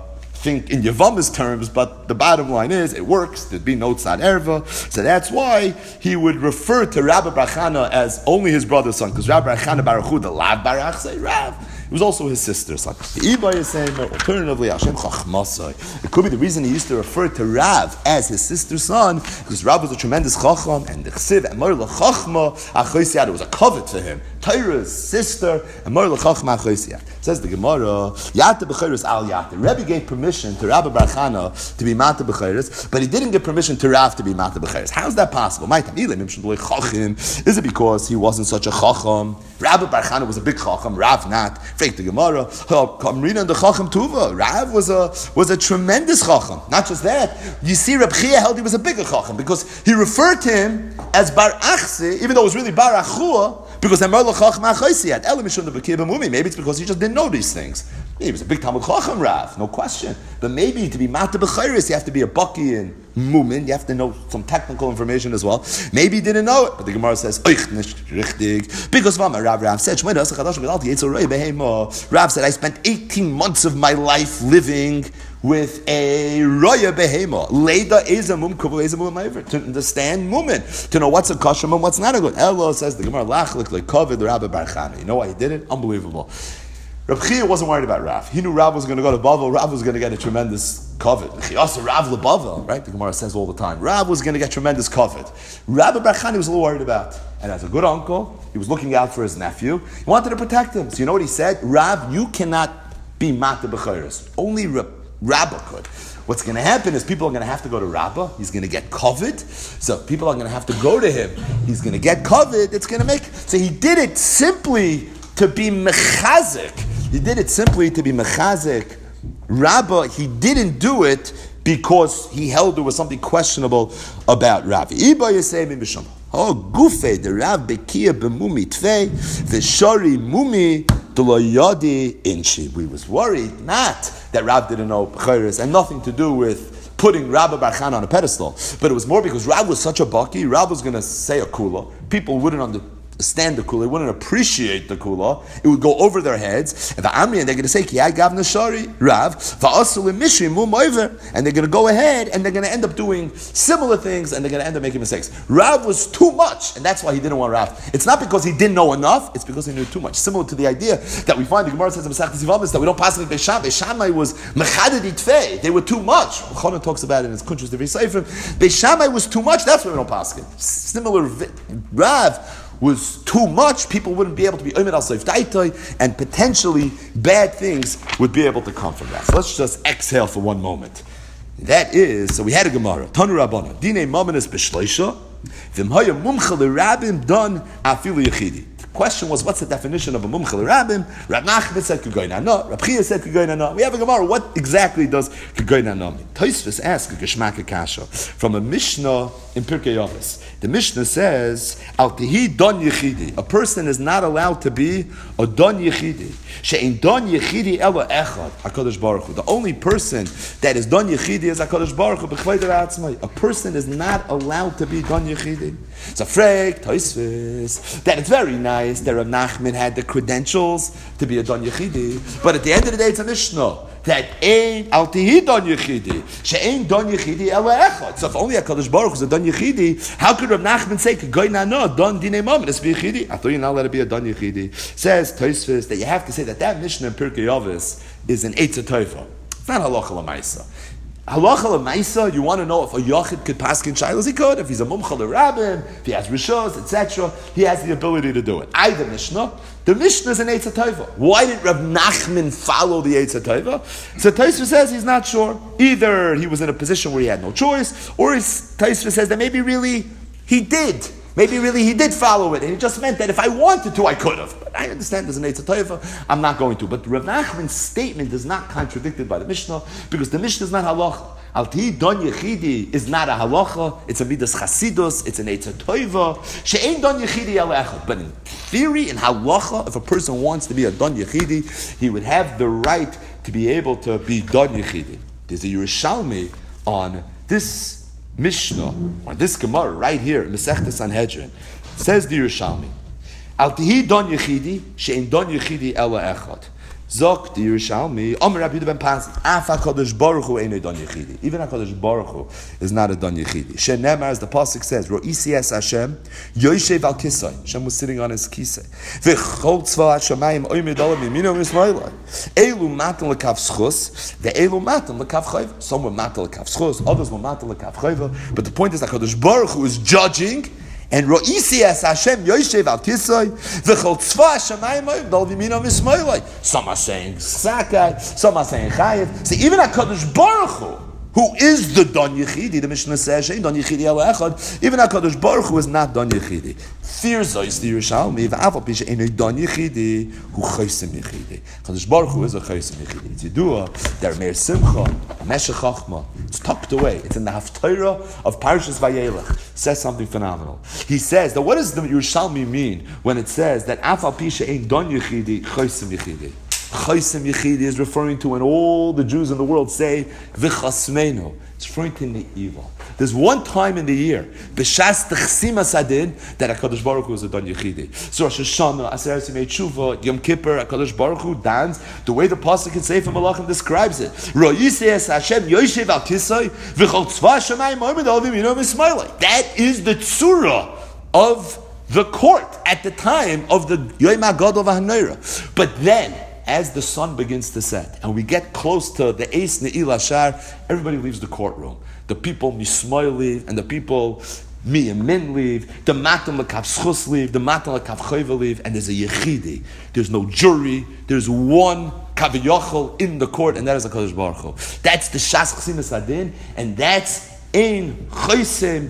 think in Yevam's terms, but the bottom line is it works. There'd be no tzad erva, so that's why he would refer to Rabbi Bar Chana as only his brother's son, because Rabbi Bar Chana Baruch Hu, the Lav Baruch say Rav. It was also his sister's son. Alternatively, Hashem Chachmasai. It could be the reason he used to refer to Rav as his sister's son, because Rav was a tremendous Chacham, and the Chsiv, and Mor L'Chachma, Achoisiyad, it was a covet to him. Torah's sister, and Mor L'Chachma, Achoisiyad. Says the Gemara, Yata B'chayris Al Yata. Rebbe gave permission to Rabbi Bar Chana to be Mata B'chayris, but he didn't give permission to Rav to be Mata B'chayris. How is that possible? Is it because he wasn't such a Chacham? Rabbi Bar Chana was a big Chacham, Rav not. Fake the Gemara. Come read on the Chacham Tuva. Rav was a was a tremendous Chacham. Not just that. You see, Reb Chia held he was a bigger Chacham because he referred to him as Bar Achse, even though it was really Bar Achua, because maybe it's because he just didn't know these things. He was a big Talmud Chacham, Rav, no question. But maybe to be Mata B'chayris, you have to be a Baki and Mumin. You have to know some technical information as well. Maybe he didn't know it, but the Gemara says, Oich nicht richtig. Because Rav Rav said, Rav said, I spent eighteen months of my life living with a roya behema. Leda is a mum kuvel is a mum ma'aver. To understand mumin, to know what's a kosher and what's not a good. Elo says the Gemara lachlik like covered the Rabbi Bar Chana. You know why he did it? Unbelievable. Reb Chia wasn't worried about Rav. He knew Rav was going to go to Bavel. Rav was going to get a tremendous covet. Also, Rav leBavel, right? The Gemara says all the time. Rav was going to get tremendous covet. Rabbi Bar Chana was a little worried about. And as a good uncle, he was looking out for his nephew. He wanted to protect him. So you know what he said? Rav, you cannot be Mata B'chayris. Only Reb Rabbah could. What's going to happen is people are going to have to go to Rabbah. He's going to get covet. So people are going to have to go to him. He's going to get covet. It's going to make... So he did it simply to be mechazik. He did it simply to be mechazik. Rabbah, he didn't do it because he held there was something questionable about Rav. Iba Yisei min b'sham. Oh, gufe, the Rav bekia b'mumi tvei, v'shari mumi d'loyadi inchi. We was worried not that Rav didn't know B'chayris, and nothing to do with putting Rabbi Bar Chana on a pedestal, but it was more because Rav was such a baki. Rav was going to say a kula. People wouldn't understand the kula, they wouldn't appreciate the kula. It would go over their heads. And the Amri, and they're going to say, Ki I gav nashari, Rav, va'asul mishri mum over, and they're going to go ahead and they're going to end up doing similar things and they're going to end up making mistakes. Rav was too much, and that's why he didn't want Rav. It's not because he didn't know enough, it's because he knew too much. Similar to the idea that we find the Gemara says in Masechet Zivamis that we don't pass like Beishamai. Beishamai was mechaded itfei. They were too much. Chana talks about it in his Kuntrus Devrei Seifrim. Beishamai was too much, that's why we don't pass it. Similar, Rav was too much, people wouldn't be able to be Omer al Seif Daitoi, and potentially bad things would be able to come from that. So let's just exhale for one moment. That is, so we had a Gemara. Tanu Rabbana. Dine Mamanis B'Shleisha. V'mhaya Mumcha L'Rabim Don Afilu Yechidi. The question was, what's the definition of a Mumcha L'Rabim? Rab Nachman said Kegoyin Hana. Rab Chia said Kegoyin Hana. We have a Gemara. What exactly does Kegoyin Hana mean? Tosfos asks a Geshmak Kasha from a Mishnah in Pirkei Avos. The Mishnah says, Al Tehi Don Yechidi. A person is not allowed to be a Don Yechidi. She'in Don Yechidi Ela Echad, HaKadosh Baruch Hu. The only person that is Don Yechidi is HaKadosh Baruch Hu. B'chvei D'Atzmai. A person is not allowed to be Don Yechidi. It's a freak, Tosfos, that it's very nice that Rav Nachman had the credentials to be a Don Yechidi, but at the end of the day, it's a Mishnah that ain't al tihi Don Yechidi, she'ain Don Yechidi ela echad. So if only HaKadosh Baruch Hu is a Don Yechidi, how could Rav Nachman say Kegoyin Hana Don Dinei Mammon es b'Yechidi? I thought you're not allowed to be a Don Yechidi. Says Tosfos that you have to say that that Mishnah in Pirkei Avos is an Eitz Tova. It's not halacha l'maisa. Halacha l'maisa, you want to know if a yachid could paskin shaylos, he could. If he's a mumcha l'rabim, if he has rishos, et cetera, he has the ability to do it. I, the Mishnah, the Mishnah is an Eitz Tova. Why did Rav Nachman follow the Eitz Tova? So Tosfos says he's not sure. Either he was in a position where he had no choice, or Tosfos says that maybe really he did. Maybe really he did follow it, and it just meant that if I wanted to, I could have. But I understand there's an Eitz Tova, I'm not going to. But Rav Nachman's statement is not contradicted by the Mishnah, because the Mishnah is not halacha. Al Tihi Don Yechidi is not a halacha, it's a midas chasidus, it's an Eitz Tova. She'ein Don Yechidi el echad. But in theory, in halacha, if a person wants to be a Don Yechidi, he would have the right to be able to be Don Yechidi. There's a Yerushalmi on this Mishnah, or this Gemara right here in Masechta Sanhedrin, says the Yerushalmi, Al Tihi Don Yechidi, she'ein Don Yechidi ela echad. Zok the Yerushalmi, Omer Rabbi Yehuda ben Pasi, Af HaKadosh Baruch Hu Eino Don Yechidi. Even HaKadosh Baruch Hu is not a Don Yechidi. Shenemar, as the Pasuk says, Ro'isi es Hashem, Yoshev al Kisai. Hashem was sitting on his Kisai. V'chol tzva HaShamayim Oimid Olam Yimino Yisraelai. Elu matan l'kav schus, ve'elu matan l'kav chayva. Some were matan l'kav schus, others were matan l'kav chayva. But the point is that HaKadosh Baruch Hu is judging, and Ro'isi es Hashem Yoshev al Kisai, v'chol tzva HaShamayim Oimid Olam Yimino Yisraelai. Some are saying Sakai, some are saying Chayev. See, even HaKadosh Baruch Hu, who is the Don Yechidi, the Mishnah says, Don Yechidi Ela Echad, even HaKadosh Baruch Hu is not Don Yechidi. Fear Zois the Yerushalmi, v'aval pisha eno Don Yechidi, who Chaysim Yechidi. HaKadosh Baruch Hu is a Chaysim Yechidi. It's Yidua, der Meir Simcha, Meshech Chachma. It's tucked away. It's in the Haftarah of Parshas Vayelech. Says something phenomenal. He says that what does the Yerushalmi mean when it says that aval pisha eno Don Yechidi, Chaysim Yechidi? Chaysim Yechidi is referring to when all the Jews in the world say V'chasmeinu. It's referring to Ne'ilah. There's one time in the year, B'shas T'chsim Asadin, that HaKadosh Baruch Hu is a Don Yechidi. So Rosh Hashanah, Aseret Yimei Tshuva, Yom Kippur, HaKadosh Baruch Hu dance the way the Pasuk in Sefer Malachim describes it. Ro'yisei es Hashem Yoshev al Kisai V'chol tzva Shamayim Oimid Olam Yimino Yisraelai. That is the tzura of the court at the time of the Yom HaGadol V'Haneira. But then, as the sun begins to set and we get close to the Eis Ne'il Ashar, everybody leaves the courtroom. The people Mismoy leave, and the people Miyamin leave, the Matan L'Kav Schus leave, the Matan L'Kav Chayva leave, and there's a Yechidi. There's no jury, there's one Kaviyachol in the court, and that is HaKadosh Baruch Hu. That's the Shas Chsinas Adin, and that's Ein Chaysim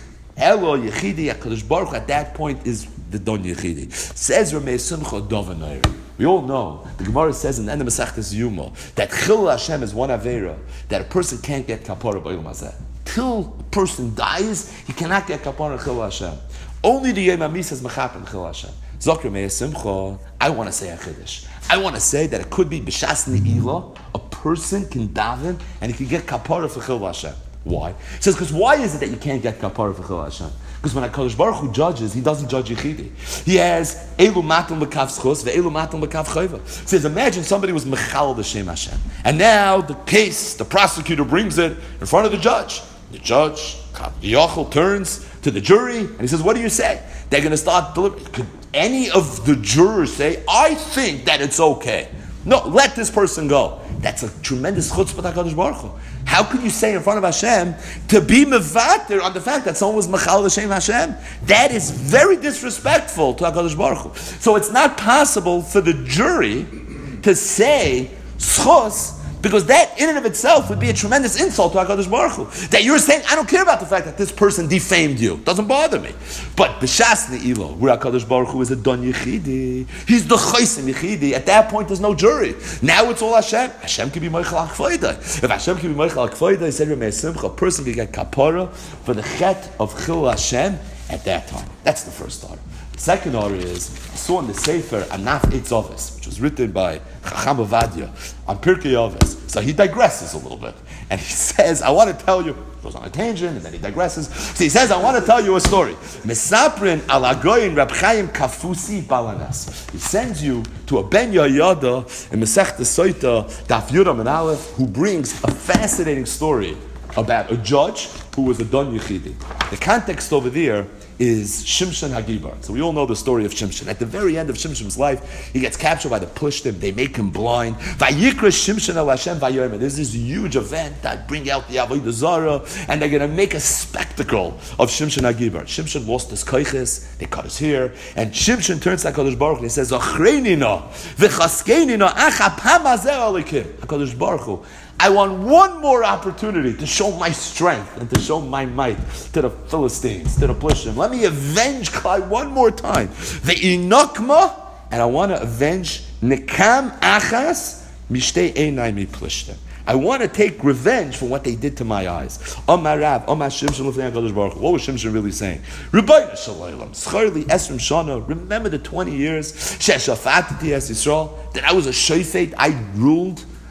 Elo Yechidi. HaKadosh Baruch Hu at that point is the Don Yechidi. Says Ramei Simcha Dovanayr. We all know, the Gemara says in the end of Masechtas Yuma, that Chil Hashem is one Aveira, that a person can't get Kapara B'Yom Hazeh. Till a person dies, he cannot get Kapara Chil Hashem. Only the Yom HaMis says Mechapen Chil Hashem. Zokr Me'eh Simcha, I want to say a Chiddush. I want to say that it could be B'Shas Ne'ilah, a person can daven, and he can get Kapara for Chil Hashem. Why? He says, because why is it that you can't get Kapara for Chil Hashem? Because when HaKadosh Baruch Hu judges, he doesn't judge Yechidi. He has Elu Matan L'Kav Schus ve'Elu Matan L'Kav Chayva. He says, imagine somebody was Mechal B'Shem Hashem. And now the case, the prosecutor brings it in front of the judge. The judge, Yochel, turns to the jury and he says, what do you say? They're going to start delivering. Could any of the jurors say, I think that it's okay? No, let this person go. That's a tremendous chutzpah HaKadosh Baruch Hu. How could you say in front of Hashem to be mevater on the fact that someone was mechal l'shem Hashem? That is very disrespectful to HaKadosh Baruch Hu. So it's not possible for the jury to say schos, because that in and of itself would be a tremendous insult to HaKadosh Baruch Hu. That you're saying, I don't care about the fact that this person defamed you. Doesn't bother me. But b'shas ne'ilo, where HaKadosh Baruch Hu is a Don Yechidi, he's the Chaysim Yechidi. At that point, there's no jury. Now it's all Hashem. Hashem can be Moichel HaKfoida. If Hashem can be Moichel HaKfoida, he said, Remei Simcha, a person can get kapara for the chet of Chil Hashem at that time. That's the first order. The second order is, I saw in the Sefer Anaf Eitz Ovis, which was written by Chacham Ovadia on Pirkei Ovis. So he digresses a little bit. And he says, I want to tell you, goes on a tangent, and then he digresses. So he says, I want to tell you a story. Mesaprin alagoyin Rab Chaim Kafusi Balanas. He sends you to a Ben Yoyada in Masechta Soita, Daf Yudam and Aleph, who brings a fascinating story about a judge who was a Don Yechidi. The context over there is Shimshon Hagibar. So we all know the story of Shimshon. At the very end of Shimshon's life, he gets captured by the Plishtim. They make him blind. Vayikra Shimshon el Hashem vayomer. There's this huge event that bring out the Avodah Zarah, and they're going to make a spectacle of Shimshon Hagibar. Shimshon lost his koiches. They cut his hair, and Shimshon turns to HaKadosh Baruch Hu and he says, "Ochreinina v'chaskeinina achapam hazeh alikim." HaKadosh Baruch Hu, I want one more opportunity to show my strength and to show my might to the Philistines, to the Plishtim. Let me avenge Klai one more time. The Inokma, and I want to avenge Nekam Achas Mishtei Einai Mi Plishtim. I want to take revenge for what they did to my eyes. Omar Rav, Omar Shimshon L'fnei HaKadosh Baruch Hu. What was Shimshon really saying? Rebbeinu Shalom, Schar Li Esrim Shana. Remember the twenty years Sheshafatiti Es Yisrael, that I was a shofet, I ruled.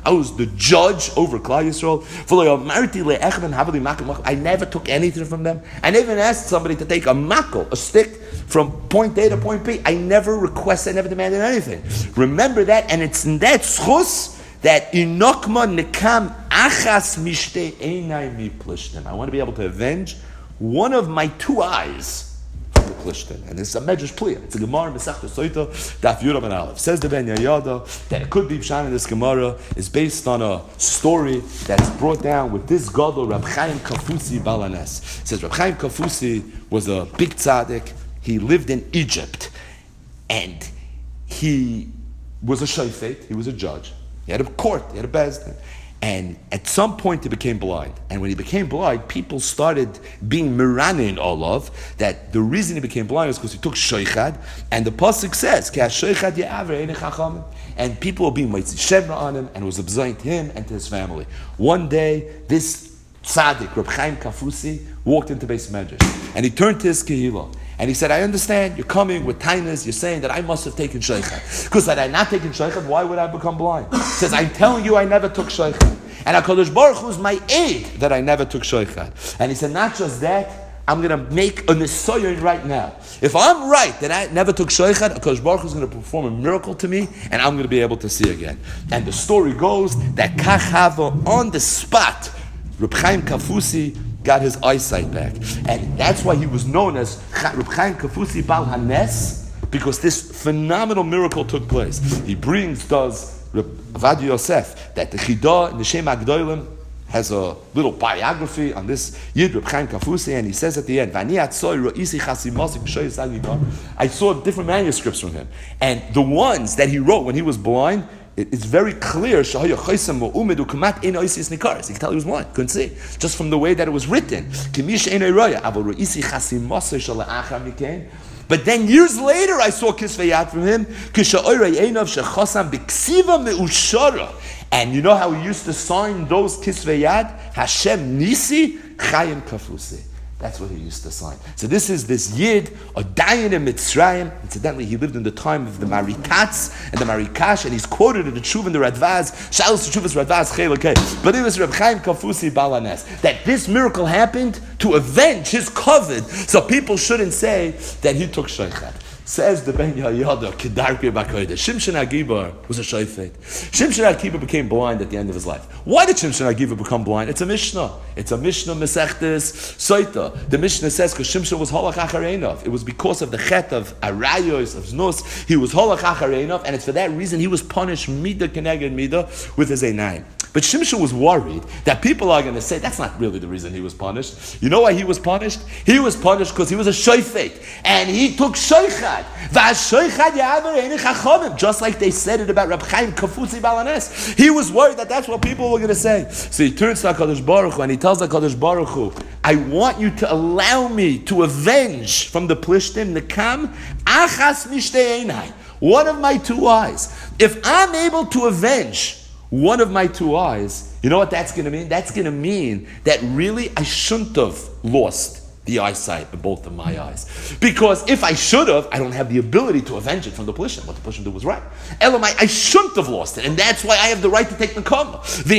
I was the judge over Klal Yisrael. I never took anything from them. I never even asked somebody to take a makel, a stick, from point A to point B. I never requested, I never demanded anything. Remember that, and it's in that schus that inokma nekam achas mishte einai mi plishtim. I want to be able to avenge one of my two eyes. And it's a medrash plea. It's a Gemara Masechta Soita Daf Yudam and Aleph. Says the Ben Yayada that it could be Pshan in this Gemara is based on a story that's brought down with this gadol Rab Chaim Kafusi Balanes. It says Rab Chaim Kafusi was a big tzaddik. He lived in Egypt, and he was a shayfet. He was a judge. He had a court. He had a bezdin. And at some point he became blind. And when he became blind, people started being miranin olav, that the reason he became blind was because he took shoichad. And the pasuk says, Ki ha-shoichad ye'aver einei chachamim. And people were being mitzvah shevra on him, and it was observing to him and to his family. One day, this tzaddik, Reb Chaim Kafusi, walked into Beis Medrash. And he turned to his kehillah. And he said, I understand, you're coming with tainas, you're saying that I must have taken shaykhad. Because had I not taken shaykhad, why would I become blind? He says, I'm telling you I never took shaykhad. And HaKadosh Baruch Hu is my aid that I never took shaykhad. And he said, not just that, I'm going to make a nisayon right now. If I'm right that I never took shaykhad, HaKadosh Baruch Hu is going to perform a miracle to me, and I'm going to be able to see again. And the story goes that Kachava, on the spot, Reb Chaim Kafusi got his eyesight back. And that's why he was known as Reb Chaim Kafusi Bal Hanes, because this phenomenal miracle took place. He brings, does Reb Avad Yosef, that the Chidah in the Shem HaGdolim has a little biography on this Yid, Reb Chaim Kafusi, and he says at the end, I saw different manuscripts from him. And the ones that he wrote when he was blind, it's very clear. You can tell he was blind, couldn't see, just from the way that it was written. But then years later, I saw Kisvei Yad from him. And you know how he used to sign those Kisvei Yad? Hashem Nisi Chaim Kafusi. That's what he used to sign. So this is this Yid, a Dayan in Mitzrayim. Incidentally, he lived in the time of the Marikatz and the Marikash, and he's quoted in the Tshuva and the Radvaz, Shalos Tshuvas Radvaz Chelokei. But it was Reb Chaim Kafusi Balanes, that this miracle happened to avenge his covet, so people shouldn't say that he took shaykhad. Says the Ben Yayada, Kedarke Bakoide. Shimshon HaGibar was a shayfet. Shimshon HaGibar became blind at the end of his life. Why did Shimshon HaGibar become blind? It's a Mishnah. It's a Mishnah Mesechtes Soita. The Mishnah says because Shimshon was Holach Achareinov. It was because of the chet of Arayos, of Znus. He was Holach Achareinov, and it's for that reason he was punished Mida Keneged Mida with his Einayim. But Shimshon was worried that people are going to say that's not really the reason he was punished. You know why he was punished? He was punished because he was a shayfet, and he took shaychad. Just like they said it about Reb Chaim Kafusi Balanes. He was worried that that's what people were going to say. So he turns to HaKadosh Baruch Hu and he tells HaKadosh Baruch Hu, I want you to allow me to avenge from the Plishtim, Nekam, Achas Mishtei Einai, one of my two eyes. If I'm able to avenge one of my two eyes, you know what that's going to mean? That's going to mean that really I shouldn't have lost the eyesight of both of my eyes. Because if I should have, I don't have the ability to avenge it from the Plishtim. What the Plishtim did was right. Elamai, I shouldn't have lost it. And that's why I have the right to take the Nekama.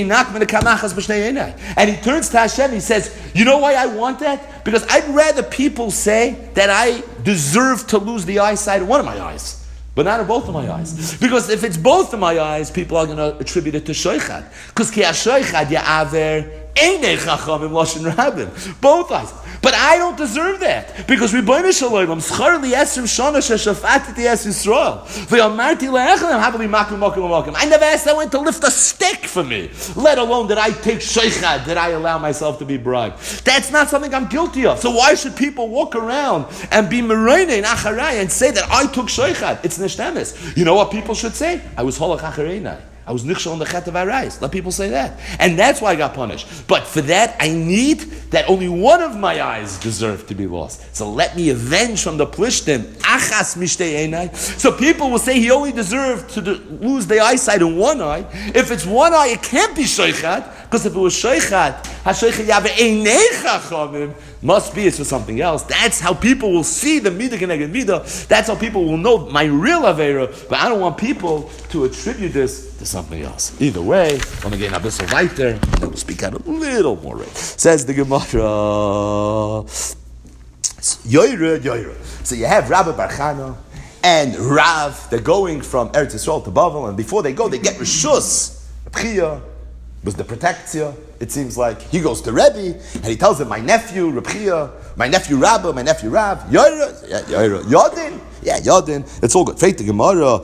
And he turns to Hashem and he says, you know why I want that? Because I'd rather people say that I deserve to lose the eyesight of one of my eyes, but not of both of my eyes. Because if it's both of my eyes, people are going to attribute it to shaychad. Because ki ha-shaychad ya'aver einei chachamim lashon rabim. Both eyes. But I don't deserve that. Because Ribono Shel Olam, schar li esrim shana sheshafatiti es Yisrael. Ve'amarti le'echem habli makim makim makim. I never asked anyone to lift a stick for me. Let alone that I take shaychad, that I allow myself to be bribed. That's not something I'm guilty of. So why should people walk around and be mereine in acharai and say that I took shaychad? It's nishtemes. You know what people should say? I was holach achareinai. I was nichshel on the chet of Arayis. Let people say that. And that's why I got punished. But for that, I need that only one of my eyes deserve to be lost. So let me avenge from the Plishtim. Achas mishtei einai. So people will say he only deserved to do, lose the eyesight in one eye. If it's one eye, it can't be shaychad. Because if it was shaychad, Hasheicha Yave Einei Chachamim must be it's for something else. That's how people will see the Midah Keneged Midah. That's how people will know my real Avera. But I don't want people to attribute this to something else. Either way, I'm going to get a bit weiter, and then we'll speak out a little more. Right? Says the Gemara. Yoira, Yoira. So you have Rabbi Bar Chana and Rav. They're going from Eretz Yisrael to Bavel, and before they go, they get Rishus. Rebchia was the protectia. It seems like he goes to Rebbe and he tells him, "My nephew Rebchia, my nephew Rabbi, my nephew Rav, Yoira, yeah, Yoira, Yodin, yeah, Yodin. It's all good." Faith the Gemara.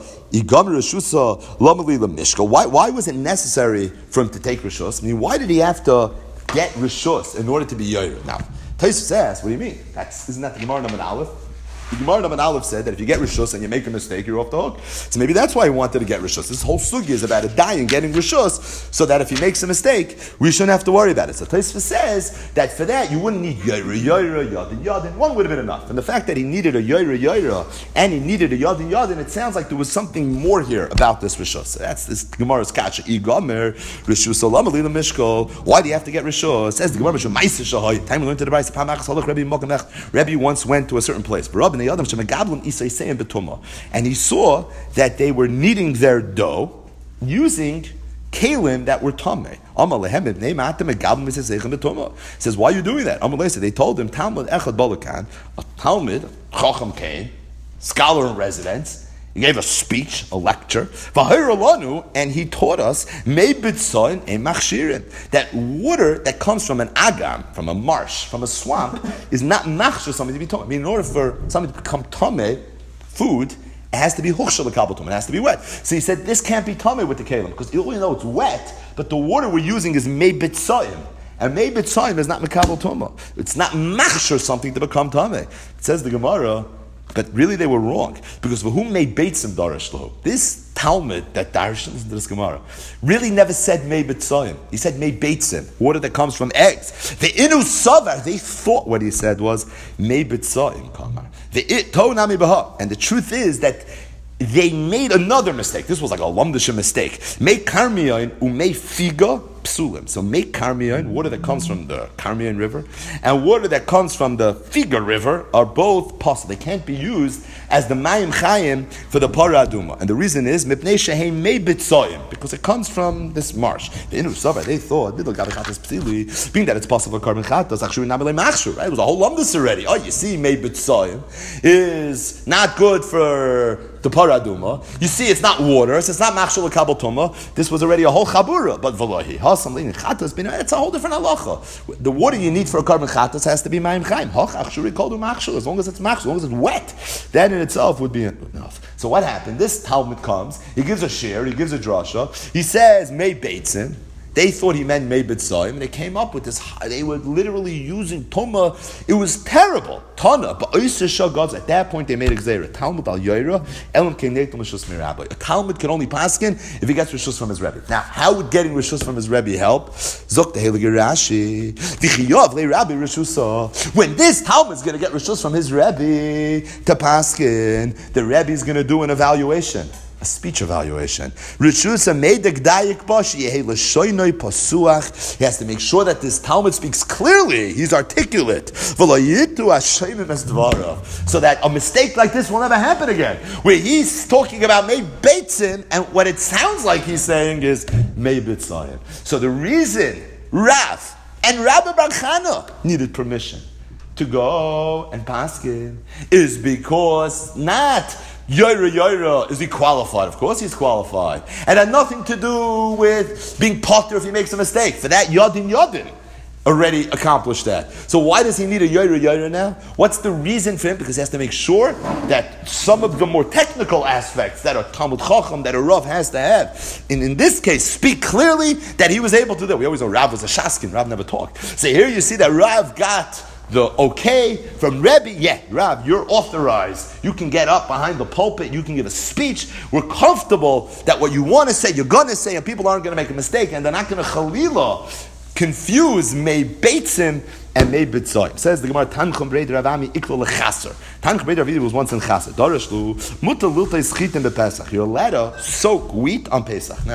Why, why was it necessary for him to take Rishus? I mean, why did he have to get Rishus in order to be Yoira? Now, Tosfos asks, what do you mean? That's, isn't that the Gemara Naman Aleph? The Gemara Naman Aleph said that if you get Rishus and you make a mistake, you're off the hook. So maybe that's why he wanted to get Rishus. This whole sugi is about a dying getting Rishus, so that if he makes a mistake, we shouldn't have to worry about it. So Tosfos says that for that, you wouldn't need Yoira, Yoira, Yadin, Yadin. One would have been enough. And the fact that he needed a Yoira, Yoira, and he needed a Yadin, Yadin, it sounds like there was something more here about this Rishus. So that's this Gemara's kasha. Igomer, Rishus, Olam, Alila, Mishkol. Why do you have to get Rishus? Says the Gemara, Maisa Shahay. Time we learned to the Bryce, Pamach, Salach, Rebbe, Mokamech. Rebbe once went to a certain place. And he saw that they were kneading their dough using kalim that were tameh. Says, why are you doing that? They told him, Talmud Echad Balakan, a Talmud, Chacham came, scholar in residence. He gave a speech, a lecture, and he taught us that water that comes from an agam, from a marsh, from a swamp, is not machshir something to be tameh. I mean, in order for something to become tameh, food, it has to be huchshel l'kabel tumah. It has to be wet. So he said this can't be tameh with the kalim because you know it's wet, but the water we're using is mei b'tzayim. And mei b'tzayim is not mekabel tumah. It's not machshir something to become tameh. It says the Gemara. But really they were wrong. Because for whom made Beitzim Darash Lahu? This Talmud that Darash, listen to this Gemara, really never said Mei B'tzayim. He said Mei Beitzim, water that comes from eggs. The Inu Savar, they thought what he said was Mei B'tzayim, Kamar. The To Nami Baha. And the truth is that they made another mistake. This was like a lumdisha mistake. Make karmiyon umei figa psulim. So make karmiyon, water that comes from the Karmiyon River, and water that comes from the Figa River are both possible. They can't be used as the mayim chayim for the para aduma. And the reason is mipnei shehem mei bitzoyim, because it comes from this marsh. The inu sava, they thought being that it's possible carbon chatas actually nabelei machshur. Right? It was a whole lumdis already. Oh, you see, mei bitzoyim is not good for the paraduma. You see, it's not water, so it's not machshul kabel tuma. This was already a whole chabura, but v'lohi hasam lein chatas. It's a whole different halacha. The water you need for a carbon chatas has to be mayim chaim. Hach achshuri kol du machshul. As long as it's machshul, as long as it's wet, that in itself would be enough. So what happened? This Talmud comes. He gives a shir. He gives a drasha. He says mei beitzin. They thought he meant mei b'tzayim, and they came up with this. They were literally using tuma. It was terrible. Tana, but gods. At that point, they made a gzeira. Talmud al yoira elam keineitum rishus mirabbi. A Talmud can only paskin if he gets rishus from his rebbe. Now, how would getting rishus from his rebbe help? Zok the heilige Rashi. V'chiyov le rabbi rishusa. When this Talmud is going to get rishus from his rebbe to paskin, the rebbe is going to do an evaluation. A speech evaluation. He has to make sure that this Talmud speaks clearly. He's articulate. So that a mistake like this will never happen again. Where he's talking about Mei Beitzin, and what it sounds like he's saying is Mei B'tzayim. So the reason Rav and Rabbi Bar Chana needed permission to go and paskin is because not Yoira, Yoira, is he qualified? Of course he's qualified. And had nothing to do with being potter if he makes a mistake. For that, Yadin, Yadin already accomplished that. So why does he need a Yoira, Yoira now? What's the reason for him? Because he has to make sure that some of the more technical aspects that are Talmud Chacham, that a Rav has to have, in, in this case, speak clearly that he was able to do. We always know Rav was a Shaskin. Rav never talked. So here you see that Rav got the okay from Rebbe, yeah, Rav, you're authorized. You can get up behind the pulpit. You can give a speech. We're comfortable that what you want to say, you're going to say, and people aren't going to make a mistake, and they're not going to chalila confuse Mei Beitzim and Mei B'tzayim. Says the Gemara, Tanchum Brei Ravami Iklo Lechaser. Tanchum Brei Ravami was once in Chaser. Darashlu Muta Lulta Schitim bePesach. You're allowed to soak wheat on Pesach. Now,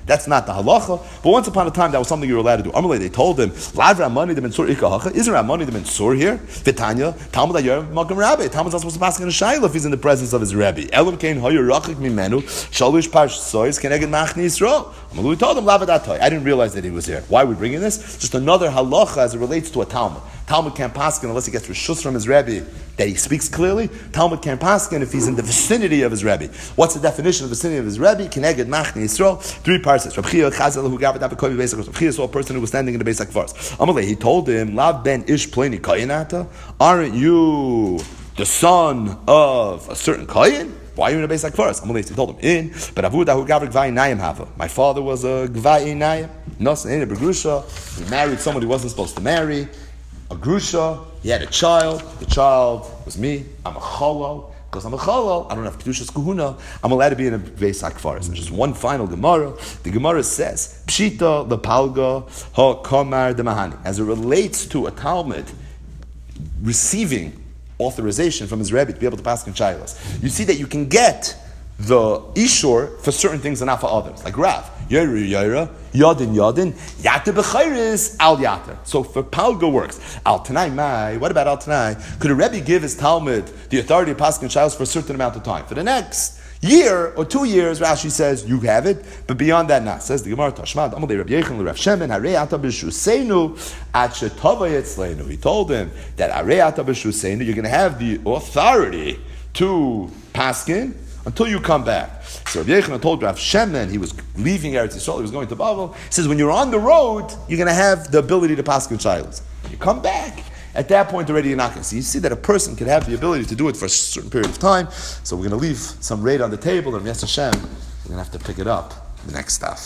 That's not the halacha. But once upon a time, that was something you were allowed to do. Amalei, they told him, Lav Ramani the Mensur Ikahacha. Isn't Ramani the Mensur here? Vitanya, Talmud Ayer Malkam Rabbi. Talmud's not supposed to pass in a shayla if he's in the presence of his Rebbe. Elam Kain Hoyer Rachik Mimenu, Shalish Parsh Sois, Keneged Machni Yisrael. Amalei, we told him, Lav Adatoi. I didn't realize that he was here. Why are we bringing this? Just another halacha as it relates to a Talmud. Talmud can't paskin unless he gets reshus from his Rebbe that he speaks clearly. Talmud can't paskin if he's in the vicinity of his Rebbe. What's the definition of the vicinity of his Rebbe? Keneged Machni Yisrael. Three parts. Reb Chia Chazal who gave it up a kovi basic. Reb Chia saw a person who was standing in the basic verse. Amalei, he told him, Lav ben ish pleni kayinata. Aren't you the son of a certain kayin? Why are you in a basic verse? Amalei, he told him in. But Avuda who gave gvai nayim hava. My father was a gvai nayim. Nosa in a begrusha. He married someone he wasn't supposed to marry. A grusha, he had a child, the child was me, I'm a cholol, because I'm a cholol, I don't have kedushas kuhuna, I'm allowed to be in a Beis HaKfaros. And just one final Gemara, the Gemara says, Pshita lepalga ha kamar demahani, as it relates to a Talmud receiving authorization from his Rebbe to be able to pass in shaylas. You see that you can get the ishur for certain things and not for others, like Rav. Yaira Yaira, Yadin Yadin, Yata B'chayris, Al Yata. So for Palga works. Al Tanai Mai, what about Al Tanai? Could a Rebbe give his Talmud the authority of Paskin Shilas for a certain amount of time? For the next year or two years, Rashi says, you have it, but beyond that, not. Says the Gemara, Tashmad, Amalei Rabbi Yechon, Rav Shemen, Harei Ata B'shuseinu, At Shetava Yetzleinu. He told him that Harei Ata B'shuseinu, you're going to have the authority to Paskin until you come back. So Rabbi Yechon told Rav Shemen, he was leaving Eretz Yisrael, he was going to Babel. He says, when you're on the road, you're going to have the ability to pass in shilas. When you come back, at that point already you're not going to see. You see that a person can have the ability to do it for a certain period of time. So we're going to leave some raid on the table, and Yes Hashem, we're going to have to pick it up the next stuff.